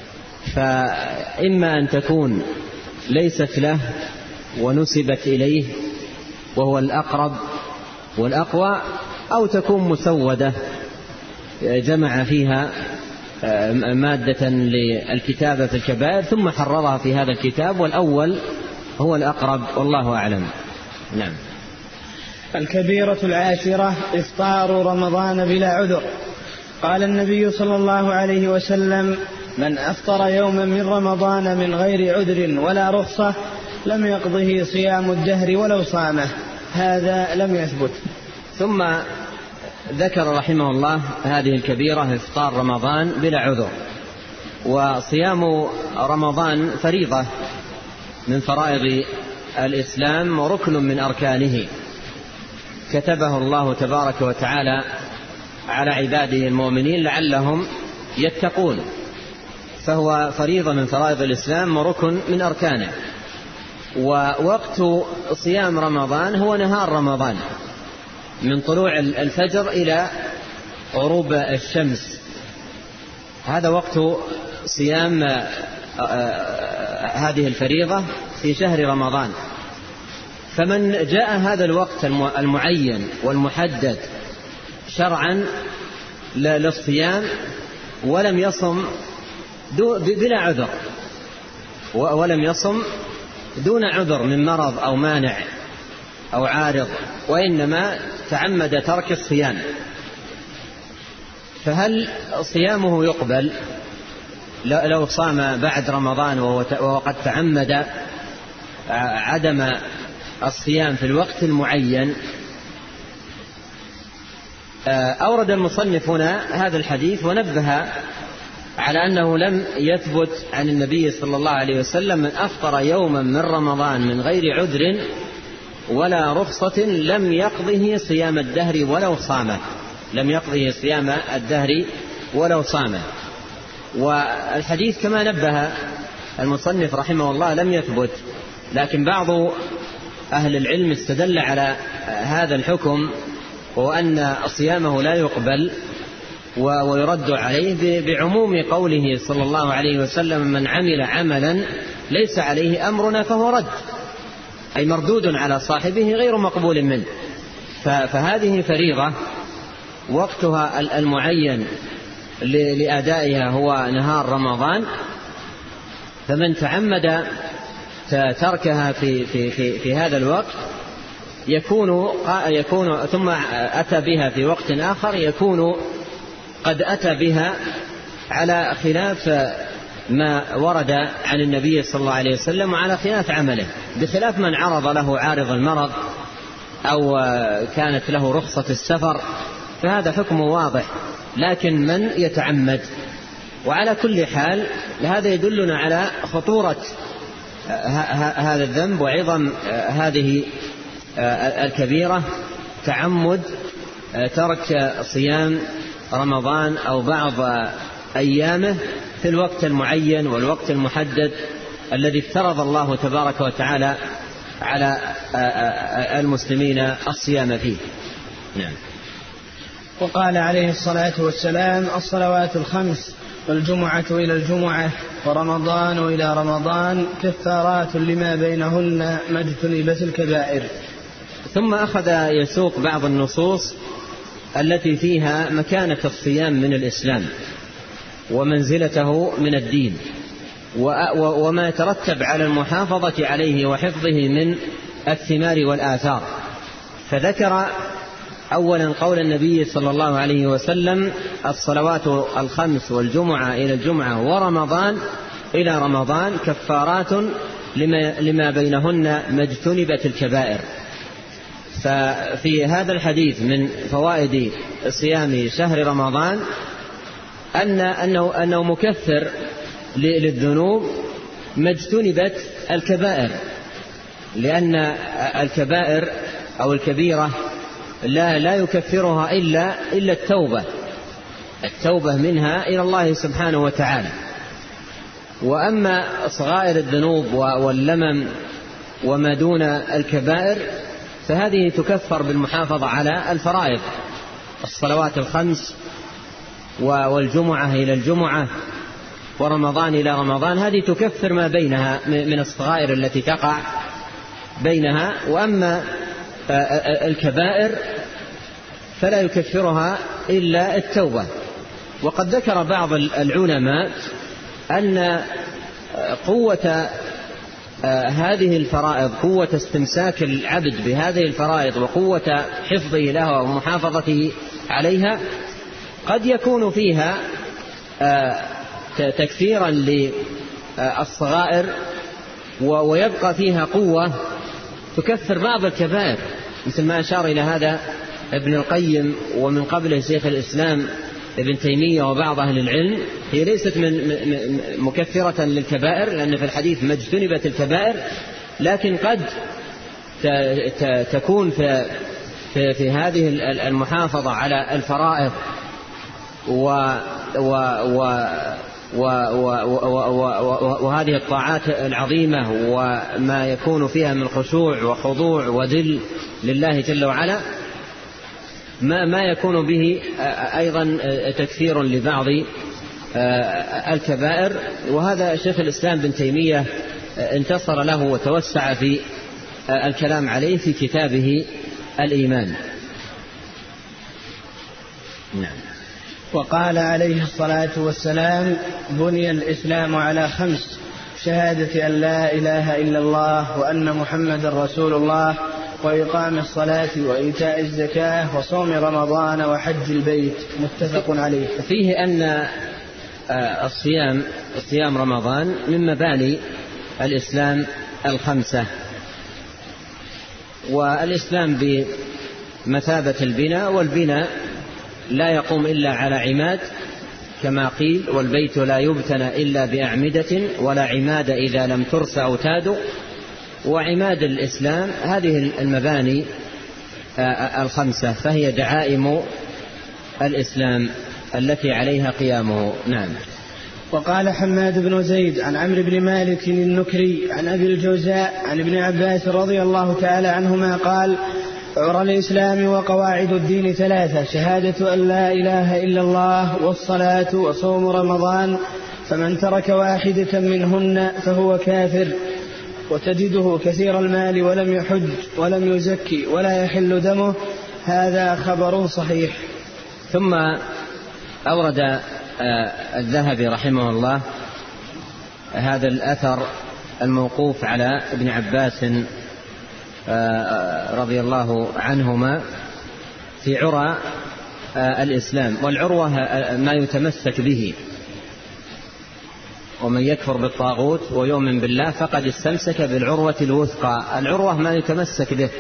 فإما أن تكون ليست له ونسبت إليه وهو الأقرب والأقوى، أو تكون مسودة جمع فيها مادة للكتابة في الكبائر ثم حررها في هذا الكتاب، والأول هو الأقرب والله أعلم. نعم. الكبيرة العاشرة إفطار رمضان بلا عذر. قال النبي صلى الله عليه وسلم من أفطر يوما من رمضان من غير عذر ولا رخصة لم يقضه صيام الدهر ولو صامه. هذا لم يثبت. ثم ذكر رحمه الله هذه الكبيرة إفطار رمضان بلا عذر. وصيام رمضان فريضة من فرائض الإسلام وركن من أركانه كتبه الله تبارك وتعالى على عباده المؤمنين لعلهم يتقون، فهو فريضة من فرائض الإسلام وركن من أركانه. ووقت صيام رمضان هو نهار رمضان من طلوع الفجر إلى غروب الشمس، هذا وقت صيام هذه الفريضة في شهر رمضان. فمن جاء هذا الوقت المعين والمحدد شرعا للصيام ولم يصم بلا عذر، ولم يصم دون عذر من مرض أو مانع أو عارض، وإنما تعمد ترك الصيام، فهل صيامه يقبل لو صام بعد رمضان وهو قد تعمد عدم الصيام في الوقت المعين؟ أورد المصنف هنا هذا الحديث ونبه على أنه لم يثبت عن النبي صلى الله عليه وسلم من أفطر يوما من رمضان من غير عذر ولا رخصة لم يقضه صيام الدهر ولو صامه، لم يقضه صيام الدهر ولو صامه. والحديث كما نبه المصنف رحمه الله لم يثبت، لكن بعض أهل العلم استدل على هذا الحكم وأن صيامه لا يقبل ويرد عليه بعموم قوله صلى الله عليه وسلم: من عمل عملا ليس عليه أمرنا فهو رد، أي مردود على صاحبه غير مقبول منه. فهذه فريضة وقتها المعين لأدائها هو نهار رمضان، فمن تعمد تركها في هذا الوقت يكون ثم أتى بها في وقت آخر يكون قد أتى بها على خلاف ما ورد عن النبي صلى الله عليه وسلم وعلى خلاف عمله، بخلاف من عرض له عارض المرض أو كانت له رخصة السفر، فهذا حكم واضح. لكن من يتعمد، وعلى كل حال هذا يدلنا على خطورة هذا الذنب وعظم هذه الكبيرة، تعمد ترك صيام رمضان أو بعض أيامه في الوقت المعين والوقت المحدد الذي افترض الله تبارك وتعالى على المسلمين الصيام فيه. نعم. وقال عليه الصلاة والسلام: الصلوات الخمس والجمعة إلى الجمعة ورمضان إلى رمضان كفارات لما بينهن ما اجتنبت الكبائر. ثم أخذ يسوق بعض النصوص التي فيها مكانة الصيام من الإسلام ومنزلته من الدين وما يترتب على المحافظة عليه وحفظه من الثمار والآثار. فذكر أولا قول النبي صلى الله عليه وسلم: الصلوات الخمس والجمعة إلى الجمعة ورمضان إلى رمضان كفارات لما بينهن ما اجتنبت الكبائر. ففي الحديث من فوائد صيام شهر رمضان أنه مكفر للذنوب ما اجتنبت الكبائر، لأن الكبائر أو الكبيرة لا يكفرها إلا التوبة منها إلى الله سبحانه وتعالى. وأما صغائر الذنوب واللمم وما دون الكبائر فهذه تكفر بالمحافظة على الفرائض، الصلوات الخمس والجمعة إلى الجمعة ورمضان إلى رمضان، هذه تكفر ما بينها من الصغائر التي تقع بينها. وأما الكبائر فلا يكفرها إلا التوبة. وقد ذكر بعض العلماء أن قوة هذه الفرائض، قوة استمساك العبد بهذه الفرائض وقوة حفظه لها ومحافظته عليها قد يكون فيها تكفيرا للصغائر ويبقى فيها قوة تكفر بعض الكبائر، مثل ما أشار إلى هذا ابن القيم ومن قبله شيخ الإسلام ابن تيمية وبعض أهل العلم. هي ليست مكفرة للكبائر لأن في الحديث ما اجتنبت الكبائر، لكن قد تكون في هذه المحافظة على الفرائض وهذه الطاعات العظيمة وما يكون فيها من خشوع وخضوع وذل لله جل وعلا ما يكون به أيضا تكفير لبعض الكبائر. وهذا شيخ الإسلام ابن تيمية انتصر له وتوسع في الكلام عليه في كتابه الإيمان. نعم. وقال عليه الصلاة والسلام: بني الإسلام على 5: شهادة أن لا إله إلا الله وأن محمد رسول الله، وإقام الصلاة وإيتاء الزكاة وصوم رمضان وحج البيت. متفق عليه. فيه أن صيام رمضان من مباني الإسلام 5، والإسلام بمثابة البناء، والبناء لا يقوم إلا على عماد كما قيل: والبيت لا يبتنى إلا بأعمدة ولا عماد إذا لم ترس أوتاد. وعماد الإسلام هذه المباني 5، فهي دعائم الإسلام التي عليها قيامه. نعم. وقال حماد بن زيد عن عمرو بن مالك النكري عن أبي الجوزاء عن ابن عباس رضي الله تعالى عنهما قال: عرى الإسلام وقواعد الدين 3: شهادة أن لا إله إلا الله، والصلاة، وصوم رمضان، فمن ترك واحدة منهن فهو كافر. وتجده كثير المال ولم يحج ولم يزكي ولا يحل دمه. هذا خبر صحيح. ثم أورد الذهبي رحمه الله هذا الأثر الموقوف على ابن عباس رضي الله عنهما في عرى الإسلام. والعروة ما يتمسك به، ومن يكفر بالطاغوت ويؤمن بالله فقد استمسك بالعروة الوثقى. العروة ما يتمسك به.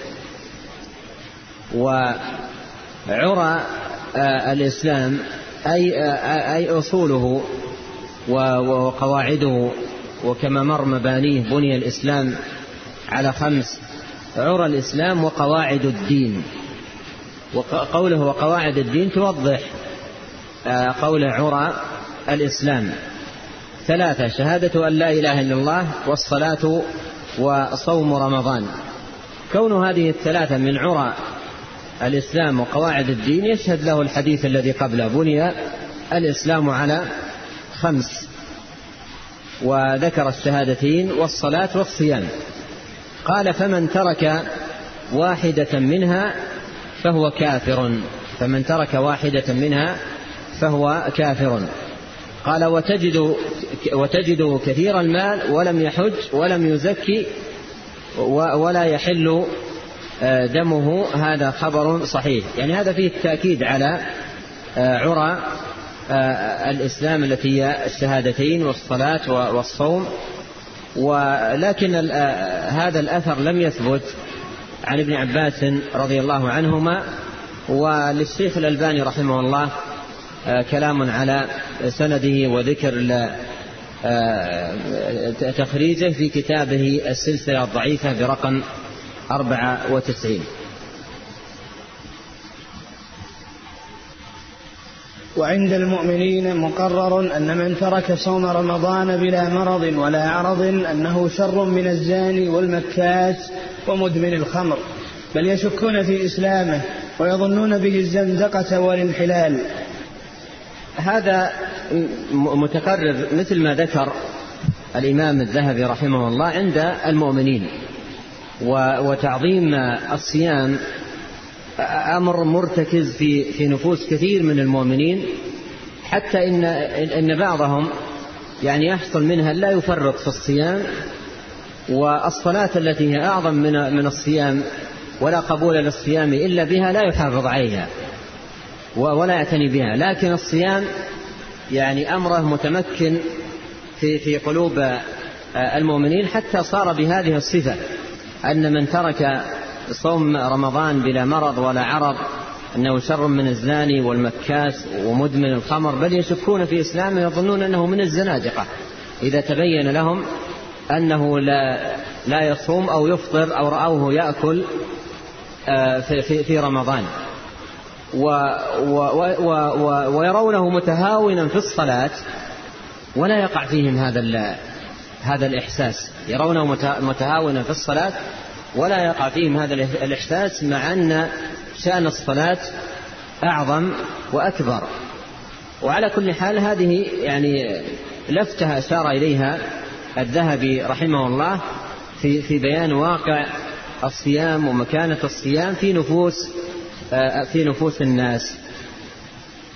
وعرى الإسلام أي أصوله وقواعده، وكما مر مبانيه بني الإسلام على 5: عرى الإسلام وقواعد الدين. وقوله وقواعد الدين توضح قول عرى الإسلام 3: شهادة أن لا إله إلا الله، والصلاة، وصوم رمضان. كون هذه 3 من عرى الإسلام وقواعد الدين يشهد له الحديث الذي قبله: بني الإسلام على 5، وذكر الشهادتين والصلاة والصيام. قال: فمن ترك واحدة منها فهو كافر. فمن ترك واحدة منها فهو كافر. قال: وتجد كثير المال ولم يحج ولم يزكي ولا يحل دمه. هذا خبر صحيح. يعني هذا فيه التأكيد على عرى الإسلام التي هي الشهادتين والصلاة والصوم. ولكن هذا الأثر لم يثبت عن ابن عباس رضي الله عنهما. وللشيخ الألباني رحمه الله كلام على سنده وذكر تخريجه في كتابه السلسلة الضعيفة برقم 94. وعند المؤمنين مقرر أن من ترك صوم رمضان بلا مرض ولا عرض أنه شر من الزاني والمكاس ومدمن الخمر، بل يشكون في إسلامه ويظنون به الزندقة والانحلال. هذا متقرر مثل ما ذكر الإمام الذهبي رحمه الله عند المؤمنين. وتعظيم الصيام أمر مرتكز في نفوس كثير من المؤمنين، حتى إن بعضهم يعني يحصل منها لا يفرط في الصيام، والصلاة التي هي أعظم من الصيام ولا قبول للصيام إلا بها لا يحافظ عليها ولا يعتني بها. لكن الصيام يعني أمره متمكن في قلوب المؤمنين، حتى صار بهذه الصفة أن من ترك صوم رمضان بلا مرض ولا عرض أنه شر من الزاني والمكاس ومدمن الخمر، بل يشكون في إسلامه يظنون أنه من الزنادقة إذا تبين لهم أنه لا يصوم أو يفطر أو رأوه يأكل في رمضان. ويرونه متهاونا في الصلاة ولا يقع فيهم هذا الإحساس. يرونه متهاونا في الصلاة ولا يقع فيهم هذا الإحساس، مع أن شأن الصلاة أعظم وأكبر. وعلى كل حال هذه يعني لفتها أشار إليها الذهبي رحمه الله في بيان واقع الصيام ومكانة الصيام في نفوس الناس.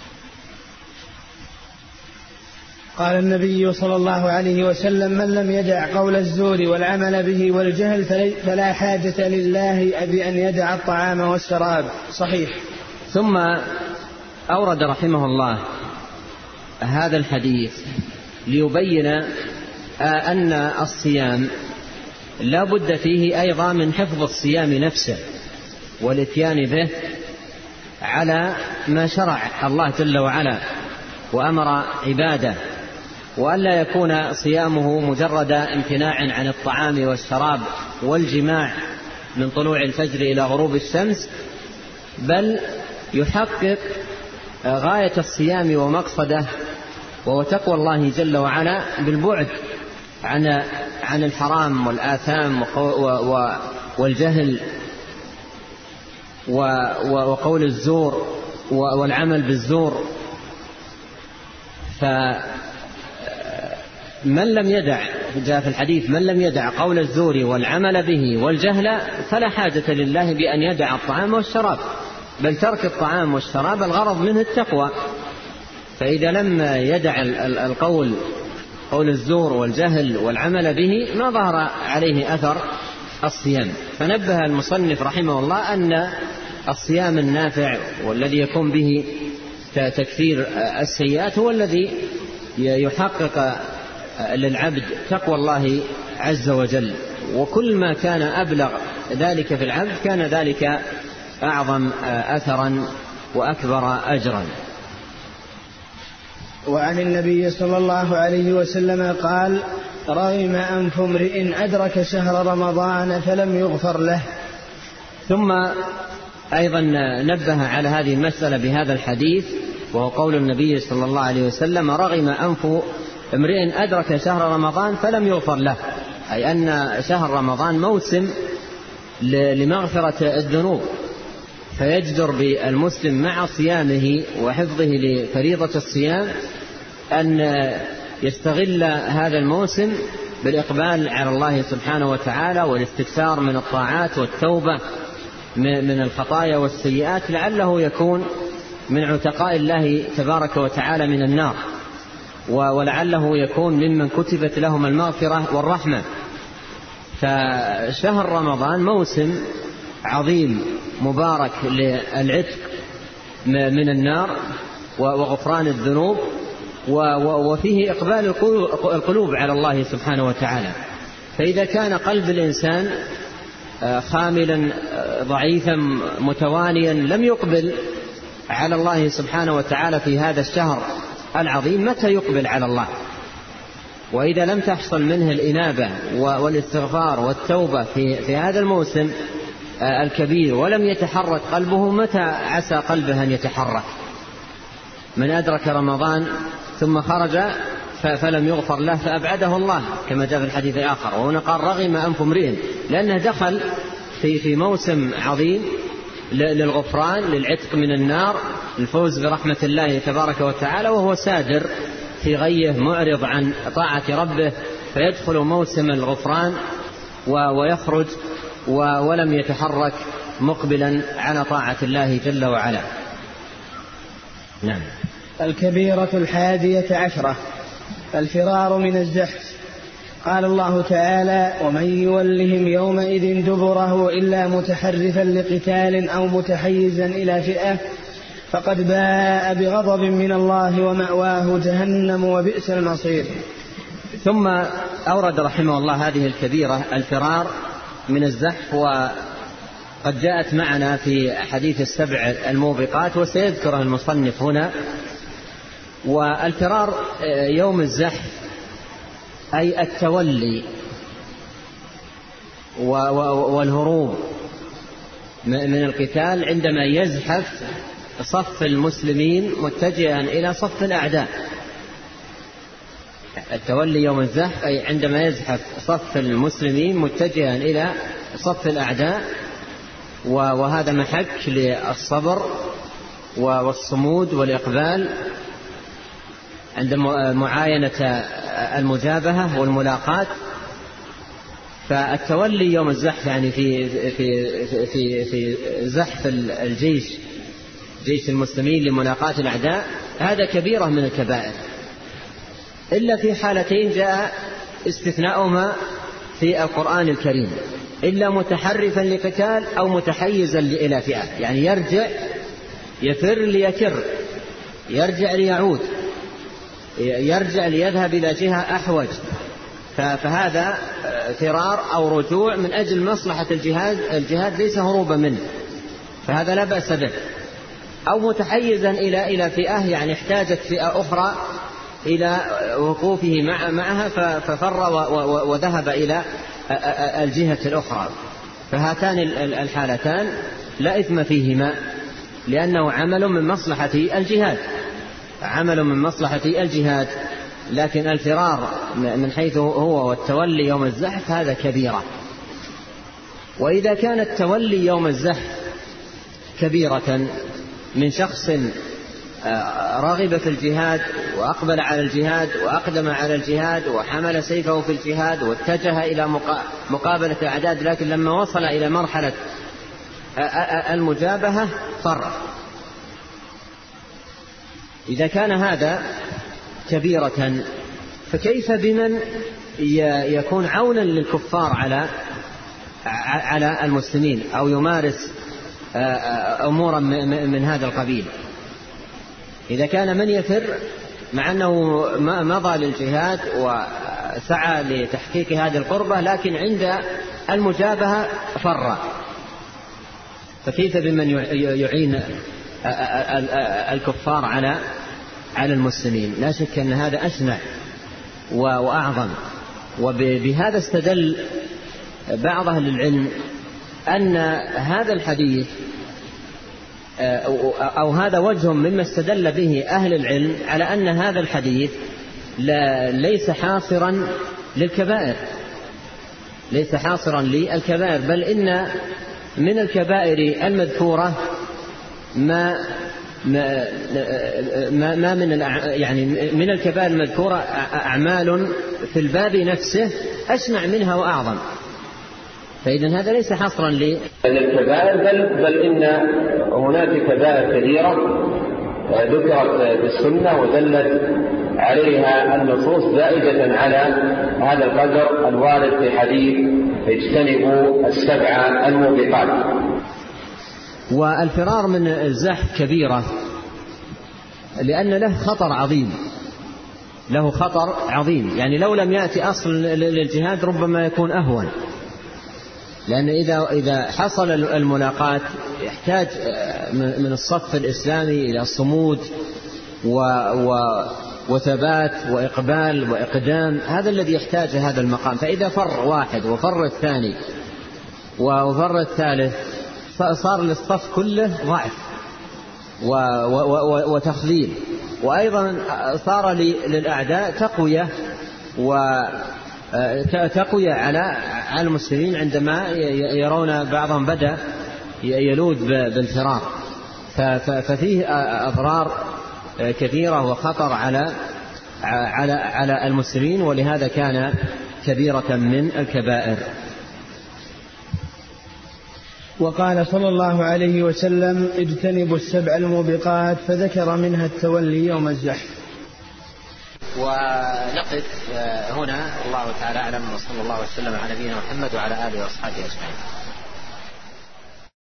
قال النبي صلى الله عليه وسلم: من لم يدع قول الزور والعمل به والجهل فلا حاجة لله بأن يدع الطعام والشراب. صحيح. ثم أورد رحمه الله هذا الحديث ليبين أن الصيام لا بد فيه أيضا من حفظ الصيام نفسه والاتيان به على ما شرع الله جل وعلا وأمر عباده، وألا يكون صيامه مجرد امتناع عن الطعام والشراب والجماع من طلوع الفجر إلى غروب الشمس، بل يحقق غاية الصيام ومقصده، وهو تقوى الله جل وعلا بالبعد عن الحرام والآثام والجهل وقول الزور والعمل بالزور. فمن لم يدع، جاء في الحديث: من لم يدع قول الزور والعمل به والجهل فلا حاجة لله بأن يدع الطعام والشراب. بل ترك الطعام والشراب الغرض منه التقوى، فإذا لم يدع قول الزور والجهل والعمل به ما ظهر عليه أثر الصيام. فنبه المصنف رحمه الله أن الصيام النافع والذي يكون به تكفير السيئات هو الذي يحقق للعبد تقوى الله عز وجل، وكل ما كان أبلغ ذلك في العبد كان ذلك أعظم أثرا وأكبر أجرا. وعن النبي صلى الله عليه وسلم قال: رغم أنف امرئ أدرك شهر رمضان فلم يغفر له. ثم أيضا نبه على هذه المسألة بهذا الحديث، وهو قول النبي صلى الله عليه وسلم: رغم أنف امرئ أدرك شهر رمضان فلم يغفر له، أي أن شهر رمضان موسم لمغفرة الذنوب، فيجدر بالمسلم مع صيامه وحفظه لفريضة الصيام أن يستغل هذا الموسم بالإقبال على الله سبحانه وتعالى والاستكثار من الطاعات والتوبة من الخطايا والسيئات، لعله يكون من عتقاء الله تبارك وتعالى من النار، ولعله يكون ممن كتبت لهم المغفرة والرحمة. فشهر رمضان موسم عظيم مبارك للعتق من النار وغفران الذنوب، وفيه إقبال القلوب على الله سبحانه وتعالى. فإذا كان قلب الإنسان خاملا ضعيفا متوانيا لم يقبل على الله سبحانه وتعالى في هذا الشهر العظيم، متى يقبل على الله؟ وإذا لم تحصل منه الإنابة والاستغفار والتوبة في هذا الموسم الكبير ولم يتحرك قلبه، متى عسى قلبه أن يتحرك؟ من أدرك رمضان ثم خرج فلم يغفر له فأبعده الله، كما جاء في الحديث الآخر. وهنا قال: رغم أنف امرئ، لأنه دخل في موسم عظيم للغفران، للعتق من النار، الفوز برحمة الله تبارك وتعالى، وهو سادر في غيه معرض عن طاعة ربه، فيدخل موسم الغفران ويخرج ولم يتحرك مقبلا على طاعة الله جل وعلا. نعم. الكبيرة 11 الفرار من الزحف. قال الله تعالى: ومن يولهم يومئذ دبره إلا متحرفا لقتال أو متحيزا إلى فئة فقد باء بغضب من الله ومأواه جهنم وبئس المصير. ثم أورد رحمه الله هذه الكبيرة الفرار من الزحف، وقد جاءت معنا في حديث 7 الموبقات، وسيذكرها المصنف هنا. والفرار يوم الزحف أي التولي والهروب من القتال عندما يزحف صف المسلمين متجها إلى صف الأعداء. التولي يوم الزحف أي عندما يزحف صف المسلمين متجها إلى صف الأعداء، وهذا محك للصبر والصمود والإقبال عند معاينة المجابهة والملاقات. فالتولي يوم الزحف يعني في زحف جيش المسلمين لملاقاة الأعداء، هذا كبيرة من الكبائر. إلا في حالتين جاء استثناؤهما في القرآن الكريم: إلا متحرفا لقتال أو متحيزا إلى فئة، يعني يرجع يفر ليكر، يرجع ليعود، يرجع ليذهب إلى جهة أحوج، فهذا فرار أو رجوع من أجل مصلحة الجهاد ليس هروبا منه، فهذا لا بأس به. أو متحيزا إلى فئة، يعني احتاجت فئة أخرى إلى وقوفه معها ففر وذهب إلى الجهة الأخرى، فهاتان الحالتان لا إثم فيهما، لأنه عمل من مصلحة الجهاد، عمل من مصلحة الجهاد. لكن الفرار من حيث هو والتولي يوم الزحف هذا كبيرة. وإذا كان التولي يوم الزحف كبيرة من شخص رغب في الجهاد وأقبل على الجهاد وأقدم على الجهاد وحمل سيفه في الجهاد واتجه إلى مقابلة الأعداء، لكن لما وصل إلى مرحلة المجابهة فر، إذا كان هذا كبيرة فكيف بمن يكون عونا للكفار على المسلمين أو يمارس أمورا من هذا القبيل؟ إذا كان من يفر مع أنه مضى للجهاد وسعى لتحقيق هذه القربة، لكن عند المجابهة فر، فكيف بمن يعين الكفار على المسلمين؟ لا شك أن هذا أشنع وأعظم. وبهذا استدل بعض أهل العلم أن هذا الحديث أو هذا وجه مما استدل به أهل العلم على أن هذا الحديث ليس حاصرا للكبائر، ليس حاصرا للكبائر، بل إن من الكبائر المذكورة ما من الكبائر المذكورة أعمال في الباب نفسه أشنع منها وأعظم، فإذا هذا ليس حصرا للكبائر، بل إن هناك كبائر كثيرة ذكرت في السنة ودلت عليها النصوص زائدة على هذا القدر الوارد في حديث اجتنبوا السبع الموبقات. والفرار من الزحف كبيرة لأن له خطر عظيم، له خطر عظيم. يعني لو لم يأتي أصل للجهاد ربما يكون أهون، لأن إذا حصل الملاقات يحتاج من الصف الإسلامي إلى صمود وثبات وإقبال وإقدام، هذا الذي يحتاج هذا المقام. فإذا فر واحد وفر الثاني وفر الثالث صار للصف كله ضعف وتخذيل، وأيضا صار للأعداء تقوية على المسلمين عندما يرون بعضهم بدأ يلوذ بالفرار، ففيه أضرار كثيرة وخطر على المسلمين، ولهذا كان كبيرة من الكبائر. وقال صلى الله عليه وسلم: اجتنبوا السبع الموبقات، فذكر منها التولي يوم الزحف. ونقف هنا، الله تعالى أعلم، وصلى الله وسلم على نبينا محمد وعلى آله وأصحابه أجمعين.